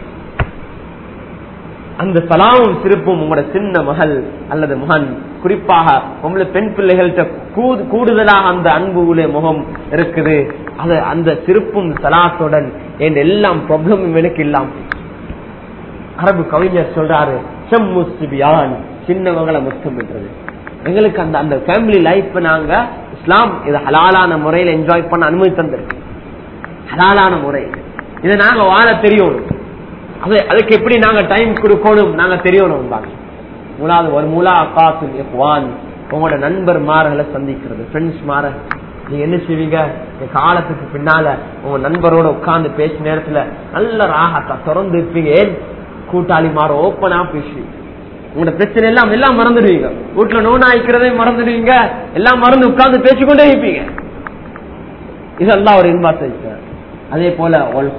அந்த சலாமும் சிரிப்பும் உங்களோட சின்ன மகள் அல்லது மகன், குறிப்பாக உங்களை பெண் பிள்ளைகள்கிட்ட கூடுதலாக அந்த அன்புல முகம் இருக்குது. அது அந்த சிரிப்பும் சலாத்துடன் என் எல்லாம் ப்ராப்ளமும் எனக்கு இல்லாம. அரபு கவிஞர் சொல்றாரு, சின்னவங்களை முத்தமிடுறது. எங்களுக்கு அந்த ஃபேமிலி லைஃப் நாங்க இஸ்லாம் இது ஹலாலான முறையில என்ஜாய் பண்ண அனுமதி தந்திருக்கு. ஹலாலான முறை இதை நாங்க வாழ தெரியணும். அதுக்கு எப்படி நாங்க டைம் கொடுக்கணும் நாங்க தெரியணும். ஒரு உங்களோட நண்பர்மார்களை சந்திக்கிறது, ஃப்ரெண்ட்ஸ் மார நீங்க என்ன செய்வீங்க, காலத்துக்கு பின்னால உங்க நண்பரோட உட்கார்ந்து பேச நேரத்துல நல்ல ராகத்தா திறந்து இருப்பீங்க. ஏன் கூட்டாளி மாற ஓப்பனா பேசுவீங்க, உங்களோட பிரச்சனை எல்லாம் மறந்துடுவீங்க, வீட்டுல நோனாய்க்கிறதே மறந்துடுவீங்க, எல்லாம் மறந்து உட்கார்ந்து பேசிக்கொண்டே இருப்பீங்க. இதெல்லாம் ஒரு இன்பத்தை. அதே போல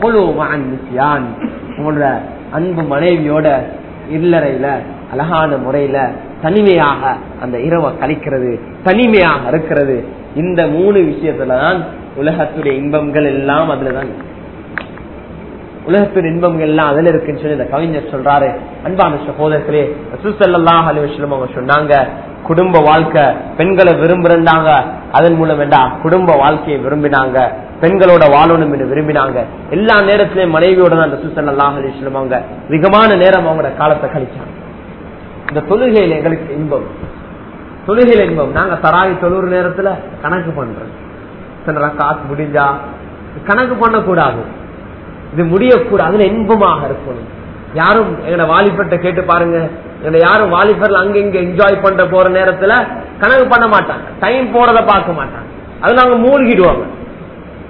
உங்களோட அன்பு மனைவியோட இல்லறையில அழகான முறையில தனிமையாக அந்த இரவை கழிக்கிறது, தனிமையாக இருக்கிறது. இந்த 3 விஷயத்துலதான் உலகத்துடைய இன்பங்கள் எல்லாம் அதுலதான், உலகத்துடைய இன்பங்கள் எல்லாம் அதுல இருக்குன்னு சொல்லி இந்த கவிஞர் சொல்றாரு. அன்பான சகோதரர்களே, ரசூல் ஸல்லல்லாஹு அலைஹி வஸல்லம் அவங்க சொன்னாங்க, குடும்ப வாழ்க்கை பெண்களை விரும்புறாங்க, அதன் மூலம் குடும்ப வாழ்க்கையை விரும்பினாங்க, பெண்களோட வாழணும் என்று விரும்பினாங்க. எல்லா நேரத்திலையும் மனைவியோட தான் ரசூல் ஸல்லல்லாஹு அலைஹி வஸல்லம் அவங்க அதிகமான நேரம் அவங்களோட காலத்தை கழிச்சாங்க. இந்த தொழுகையில எங்களுக்கு இன்பம், தொழுகையில இன்பம். நாங்க தராவி தொழுற நேரத்துல கணக்கு பண்றோம், காசு முடிஞ்சா கணக்கு பண்ணக்கூடாது, இது முடியக்கூடாது, அதுல இன்பமாக இருக்கணும். யாரும் எங்களை வாலிபர்ட்ட கேட்டு பாருங்க, எங்களை யாரும் வாலிபர்ல அங்க இங்க என்ஜாய் பண்ற போற நேரத்துல கணக்கு பண்ண மாட்டாங்க, டைம் போறத பார்க்க மாட்டாங்க, அதுல அவங்க மூழ்கிடுவாங்க.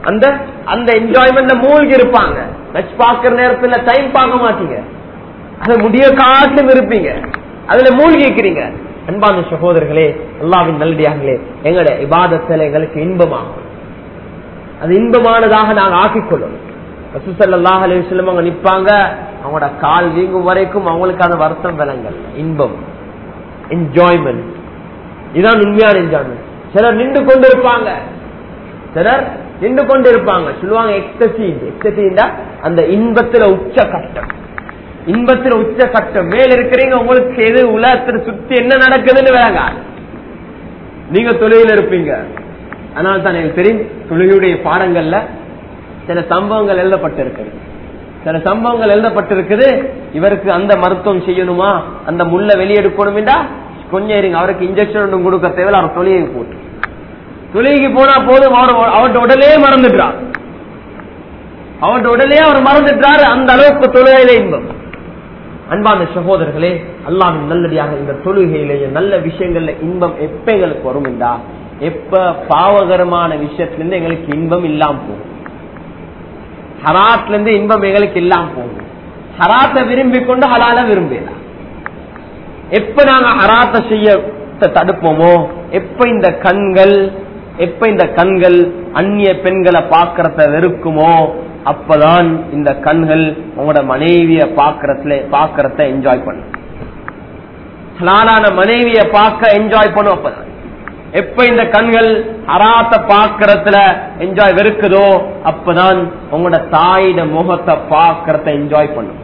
அந்த அந்த என்ஜாய்மெண்ட்ல மூழ்கி இருப்பாங்க. மேட்ச் பாக்குற நேரத்துல டைம் பார்க்க மாட்டீங்க, அது முடிய காட்டிலும் இருப்பீங்க, அதுல மூழ்கி இருக்கிறீங்க. அன்பான சகோதரர்களே, அல்லாஹ்வின் நல்லடியார்களே, எங்களோட இபாதத்துல எங்களுக்கு இன்பமாகும், அது இன்பமானதாக நாங்க ஆக்கிக்கொள்ளும். ரசூல் ஸல்லல்லாஹு அலைஹி வஸல்லம் அவங்க நிப்பாங்க, அவங்களோட கால் வீங்கும் வரைக்கும் அவங்களுக்கு அந்த வருத்தம் விளங்கல். இன்பம், என்ஜாய்மெண்ட், இதுதான் உண்மையான என்ஜாய்மெண்ட். சிலர் நின்று கொண்டு இருப்பாங்க, சிலர் நின்று கொண்டு இருப்பாங்க, சொல்லுவாங்க எக்ஸ்டசிண்டா அந்த இன்பத்துல உச்ச கட்டம், இன்பத்துல உச்ச கட்டம். மேல இருக்கிறீங்க, உங்களுக்கு எது உலகத்துல சுத்தி என்ன நடக்குதுன்னு விளங்காது, நீங்க தொழுகையில இருப்பீங்க. அதனால தான் எனக்கு தெரியும், தொழுகையுடைய பாடங்கள்ல சில சம்பவங்கள் எழுதப்பட்டிருக்குது, சில சம்பவங்கள் எழுதப்பட்டிருக்குது. இவருக்கு அந்த மருத்துவம் செய்யணுமா, அந்த முள்ள வெளியெடுக்கணும்டா கொஞ்சம் இருங்க, அவருக்கு இன்ஜெக்ஷன் ஒன்றும் கொடுக்க தேவையில்ல, அவர் தொழுகைக்கு போட்டு தொழுகைக்கு போனா போதும், அவருடைய உடலே மறந்துட்டார், அவருடைய உடலே அவர் மறந்துட்டார். அந்த அளவுக்கு தொழுகையில இன்பம். அன்பான சகோதரர்களே, அல்லாஹ்வின் நல்லடியாக இந்த தொழுகையிலேயே நல்ல விஷயங்கள்ல இன்பம் எப்ப எங்களுக்கு வரும் என்றா, எப்ப பாவகரமான விஷயத்திலிருந்து எங்களுக்கு இன்பம் இல்லாம போகும், ஹராத்ல இருந்து இன்பம் எங்களுக்கு இல்லாம போகும். ஹராத்தை விரும்பி கொண்டு ஹலால விரும்பலாம். எப்ப நாங்க ஹராத்தை செய்ய தடுப்போமோ, எப்ப இந்த கண்கள் அந்நிய பெண்களை பாக்கிறத வெறுக்குமோ, அப்பதான் இந்த கண்கள் உங்களோட மனைவிய பாக்கிறத என்ஜாய் பண்ணும், ஹலாலான மனைவிய பார்க்க என்ஜாய் பண்ணும். அப்பதான் எப்ப இந்த கண்கள் ஹராத்த பாக்கிறதுல என்ஜாய் வெறுக்குதோ, அப்பதான் உங்களோட தாயிட முகத்தை பாக்கிறத என்ஜாய் பண்ணும்.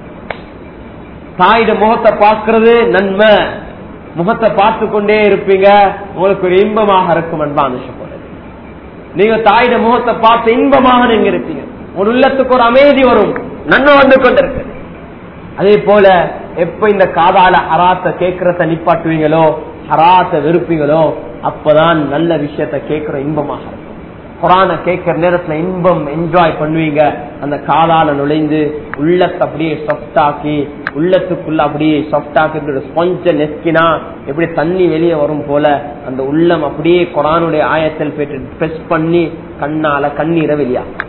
தாயிட முகத்தை பார்க்கிறது நன்மை, முகத்தை பார்த்து கொண்டே இருப்பீங்க, உங்களுக்கு ஒரு இன்பமாக இருக்கும். அன்பான சகோதரர்களே, நீங்க தாயிட முகத்தை பார்த்து இன்பமாக நீங்க இருப்பீங்க, ஒரு உள்ளத்துக்கு ஒரு அமைதி வரும், நன்மை வந்து கொண்டிருக்கு. அதே போல எப்ப இந்த காதால ஹராத்த கேட்கறத நிப்பாட்டுவீங்களோ, ஹராத்த வெறுப்பீங்களோ, அப்பதான் நல்ல விஷயத்த கேட்கிற இன்பமாக இருக்கும். குரான கேட்கிற நேரத்துல இன்பம் என்ஜாய் பண்ணுவீங்க. அந்த காதால நுழைந்து உள்ளத்தை அப்படியே சாஃப்ட் ஆக்கி, உள்ளத்துக்குள்ள அப்படியே சாஃப்ட் ஆக்கி ஸ்பாஞ்ச நெஸ்கினா எப்படி தண்ணி வெளியே வரும் போல அந்த உள்ளம் அப்படியே குரானுடைய ஆயத்தில் பிரஸ் பண்ணி கண்ணால கண்ணீரை வெளியாகும்,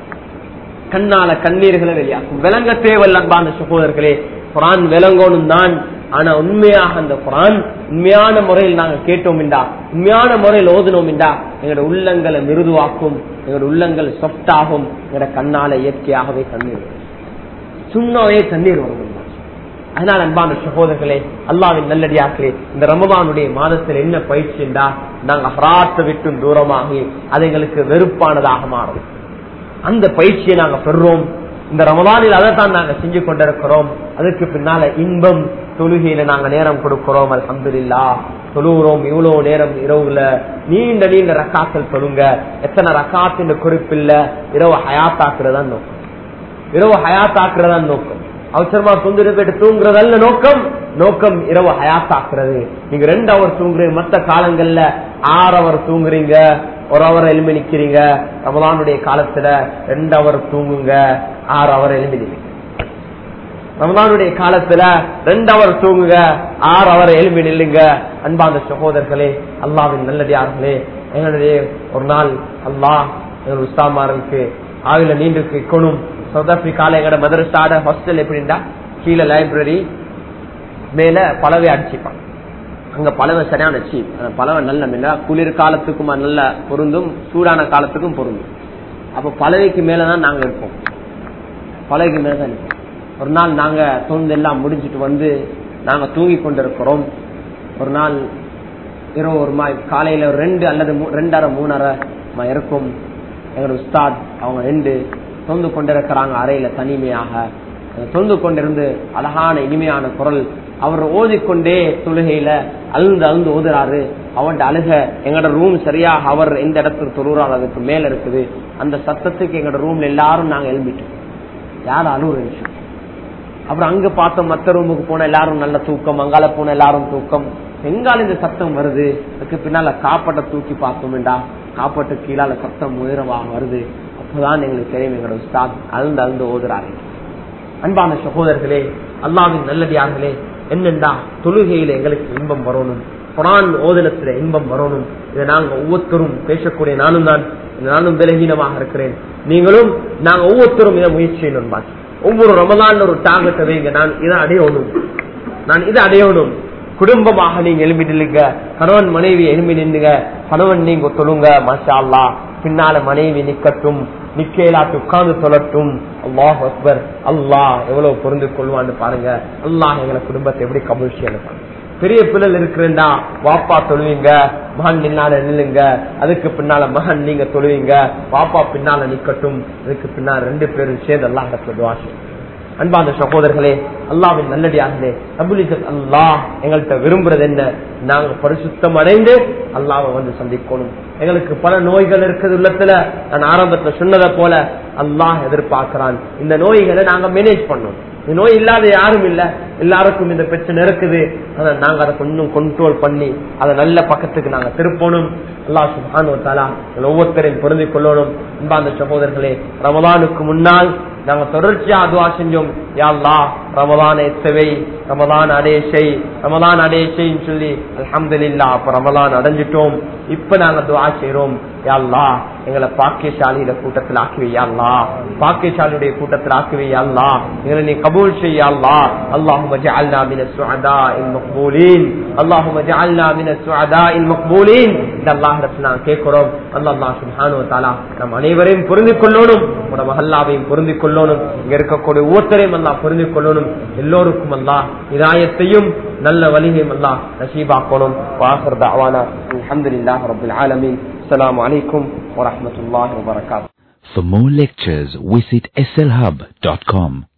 கண்ணால கண்ணீர்களை வெளியாகும். விளங்க தேவையில்ல அன்பான சகோதரர்களே, குரான் விளங்கணும் தான். ஆனா உண்மையாக அந்த குரான் உண்மையான முறையில் நாங்க கேட்டோம் என்றா, உண்மையான முறையில் ஓதுனோம் என்றா, எங்களோட உள்ளங்களை மிருதுவாக்கும், எங்களோட உள்ளங்கள் சாஃப்ட் ஆகும். எங்களோட கண்ணால இயற்கையாகவே கண்ணீர், சுண்ணாவே கண்ணீர் வரும். அதனால அன்பான சகோதரர்களே, அல்லாஹ்வின் நல்லடியார்களே, இந்த ரமதானுடைய மாதத்தில் என்ன பயிற்சி என்றா, நாங்க ஹராத்தை விட்டு தூரமாகி அது எங்களுக்கு வெறுப்பானதாக மாறும். அந்த பயிற்சியை நாங்க பெறுறோம். இந்த ரமதானில் அதைத்தான் நாங்க செஞ்சு கொண்டிருக்கிறோம். அதுக்கு பின்னால இன்பம், தொழுகையில நாங்க நேரம் கொடுக்கிறோம். அல்ஹம்துலில்லாஹ் தொழுகிறோம். இவ்வளவு நேரம் இரவுல நீண்ட நீண்ட ரக்காக்கள் தொழுங்க. எத்தனை ரக்காத்து குறிப்பில்ல, இரவு ஹயாத்தாக்குறதான் நோக்கம், இரவு ஹயாத்தாக்குறதான் நோக்கம். அவசரமா தொந்திர போயிட்டு தூங்குறதல்ல நோக்கம், நோக்கம் இரவு ஹயாத்தாக்குறது. நீங்க 2 ஹவர் தூங்குறீங்க, மற்ற காலங்கள்ல 6 ஹவர் தூங்குறீங்க, 1 ஹவர் எழுப்பி நிக்கிறீங்க. ரமலானுடைய காலத்துல 2 ஹவர் தூங்குங்க, 6 ஹவர் எழுப்பி நிற்க. ரமலானுடைய காலத்துல 2 ஹவர் தூங்குங்க, 6 ஹவர் எழுப்பி நில்லுங்க. அன்பான சகோதரர்களே, அல்லாஹ்வின் நல்லடியார்களே, எங்களுடைய ஒரு நாள் அல்லாஹ் எங்கள் உஸ்தாமாருக்கு ஆவில நீண்டிருக்கு இருக்கணும். சவுத் ஆப்பிரிக்கால எங்களோட மதரசாட ஹாஸ்டல் எப்படின்னா, கீழே லைப்ரரி, மேல பலவை அடிச்சுப்பாங்க. அங்க பலவை சரியான சீப், பலவை நல்ல குளிர் காலத்துக்கும் நல்ல பொருந்தும், சூடான காலத்துக்கும் பொருந்தும். அப்ப பலவைக்கு மேலதான் நாங்க இருப்போம், பலவைக்கு மேலதான் இருப்போம். ஒரு நாள் நாங்க தொண்டு எல்லாம் முடிஞ்சிட்டு வந்து நாங்க தூங்கி கொண்டிருக்கிறோம். ஒரு நாள் இரவு ஒரு காலையில 2 அல்லது 2:30 3:30 இருக்கும். எங்களோட உஸ்தாத் அவங்க 2 தொந்து கொண்டிருக்கிறாங்க அறையில தனிமையாக. தொந்து கொண்டிருந்து அழகான இனிமையான குரல் அவர் ஓதிக்கொண்டே தொழுகையில அழுந்து ஓதுறாரு. அவன் அழுக எங்களோட ரூம் சரியாக அவர் எந்த இடத்துக்கு தொழுறாரு அதுக்கு மேல இருக்குது. அந்த சத்தத்துக்கு எங்களோட ரூம்ல எல்லாரும் நாங்க எழுப்பிட்டோம், யாரும் அழுகுற விஷயம். அப்புறம் அங்க பார்த்தோம், மற்ற ரூமுக்கு போன எல்லாரும் நல்ல தூக்கம், அங்கால போன எல்லாரும் தூக்கம். எங்கால இந்த சத்தம் வருது, அதுக்கு பின்னால காப்பாட்டை தூக்கி பார்த்தோம்டா, காப்பாட்டு கீழால சத்தம் உயரமாக வருது. அப்பதான் எங்களுக்கு தெரியும் எங்களோட உஸ்தாத் அழுந்து ஓதுறாரு. அன்பான சகோதரர்களே, அல்லாஹ்வின் நல்லடியார்களே, என்னென்றா தொழுகையில எங்களுக்கு இன்பம் வரணும், குர்ஆன் ஓதுனத்துல இன்பம் வரணும். இதை நாங்க ஒவ்வொருத்தரும் பேசக்கூடிய நானும் தான் நானும் பலகீனமாக இருக்கிறேன். நீங்களும் நாங்க ஒவ்வொருத்தரும் இதை முயற்சி செய்யணும். ஒவ்வொரு ரமலான் ஒரு டார்கெட் வைங்க. நான் இதை அடையணும். குடும்பமாக நீங்க எழுப்பி நில்லுங்க. கணவன் மனைவி எழுப்பி நின்னுங்க. கணவன் நீங்க தொழுங்க. மாஷா அல்லாஹ். பின்னால மனைவி நிக்கட்டும், நிக்கலாட்டு உட்கார்ந்து சொல்லட்டும். அல்லாஹ் அக்பர். அல்லாஹ் எவ்வளவு பொருந்து கொள்வான்னு பாருங்க. அல்லாஹ் எங்களை குடும்பத்தை எப்படி கபூல் செய்யணும். பெரிய பிள்ளை இருக்கிறா வாப்பா தொழுவீங்க, மகன் பின்னால நில்லுங்க. அதுக்கு பின்னால மகன் நீங்க தொழுவீங்க, வாப்பா பின்னால நிக்கட்டும். அதுக்கு பின்னால 2 பேரும் சேர்ந்து அல்லாஹ் துஆ செய்யுங்க. அன்பான சகோதரர்களே, அல்லாஹ்வின் நல்லடியார்களே, ரப்புல் இஸ்ஸத் அல்லாஹ் எங்கள்கிட்ட விரும்புறது என்ன? நாங்க பரிசுத்தம் அடைந்து அல்லாஹ்வை வந்து சந்திக்கணும். எங்களுக்கு பல நோய்கள் இருக்குது உள்ளத்துல. நான் ஆரம்பத்துல சொன்னதை போல அல்லாஹ் எதிர்பார்க்கிறான் இந்த நோய்களை நாங்க மேனேஜ் பண்ணணும். இந்த நோய் இல்லாத யாரும் இல்ல, எல்லாருக்கும் இந்த பிரச்சனை இருக்குது. ஆனா நாங்க அதை கொஞ்சம் கண்ட்ரோல் பண்ணி அதை நல்ல பக்கத்துக்கு நாங்க திருப்பணும். அல்லாஹ் சுப்ஹானஹு வ தஆலா ஒவ்வொருத்தரையும் பொருந்திக் கொள்ளணும். அன்பான சகோதரர்களே, ரமலானுக்கு முன்னால் நாங்க தொடர்ச்சியா துஆ செஞ்சோம். யா அல்லாஹ் ரமலான் எத்தவை, ரமலான் அடையச்சைன்னு சொல்லி அல்ஹம்துலில்லாஹ் அப்ப ரமலான் அடைஞ்சிட்டோம். இப்ப நாங்க துஆ செய்றோம். யா அல்லாஹ் எங்களை பாக்கியசாலியில கூட்டத்தில் ஆக்குவே. யா அல்லாஹ் பாக்கியசாலியுடைய கூட்டத்தில் ஆக்குவே. யா அல்லாஹ் எங்களை நீ கபூல் செய்ய. யா அல்லாஹ் அல்லாஹும்ம ஜஅல்னா மினஸ் சுஅதாஇல் மக்பூலின். அல்லாஹும்ம ஜஅல்னா மினஸ் சுஅதாஇல் மக்பூலின். இந்த அல்லாஹ்விடத்தில் நான் கேட்கிறோம். அல்லாஹ் சுப்ஹானஹு வ தஆலா நம் அனைவரையும் பொருந்திக் கொள்ளணும். நம்ம மஹல்லாவையும் பொருந்திக் கொள்ளணும். இங்க இருக்கக்கூடிய ஒவ்வொருத்தரையும் அல்லாஹ் பொருந்திக் கொள்ளணும். எல்லோருக்கும் அல்லாஹ் ஹிதாயத்தையும் நல்ல வழியையும் அல்லாஹ் நசீபாக்கணும். வாஹிர் தஅவானா அல்ஹம்துலில்லாஹி ரப்பில் ஆலமீன். அஸ்ஸலாமு அலைக்கும் வரஹ்மத்துல்லாஹி வபரகாத்துஹு. For more lectures, visit slhub.com.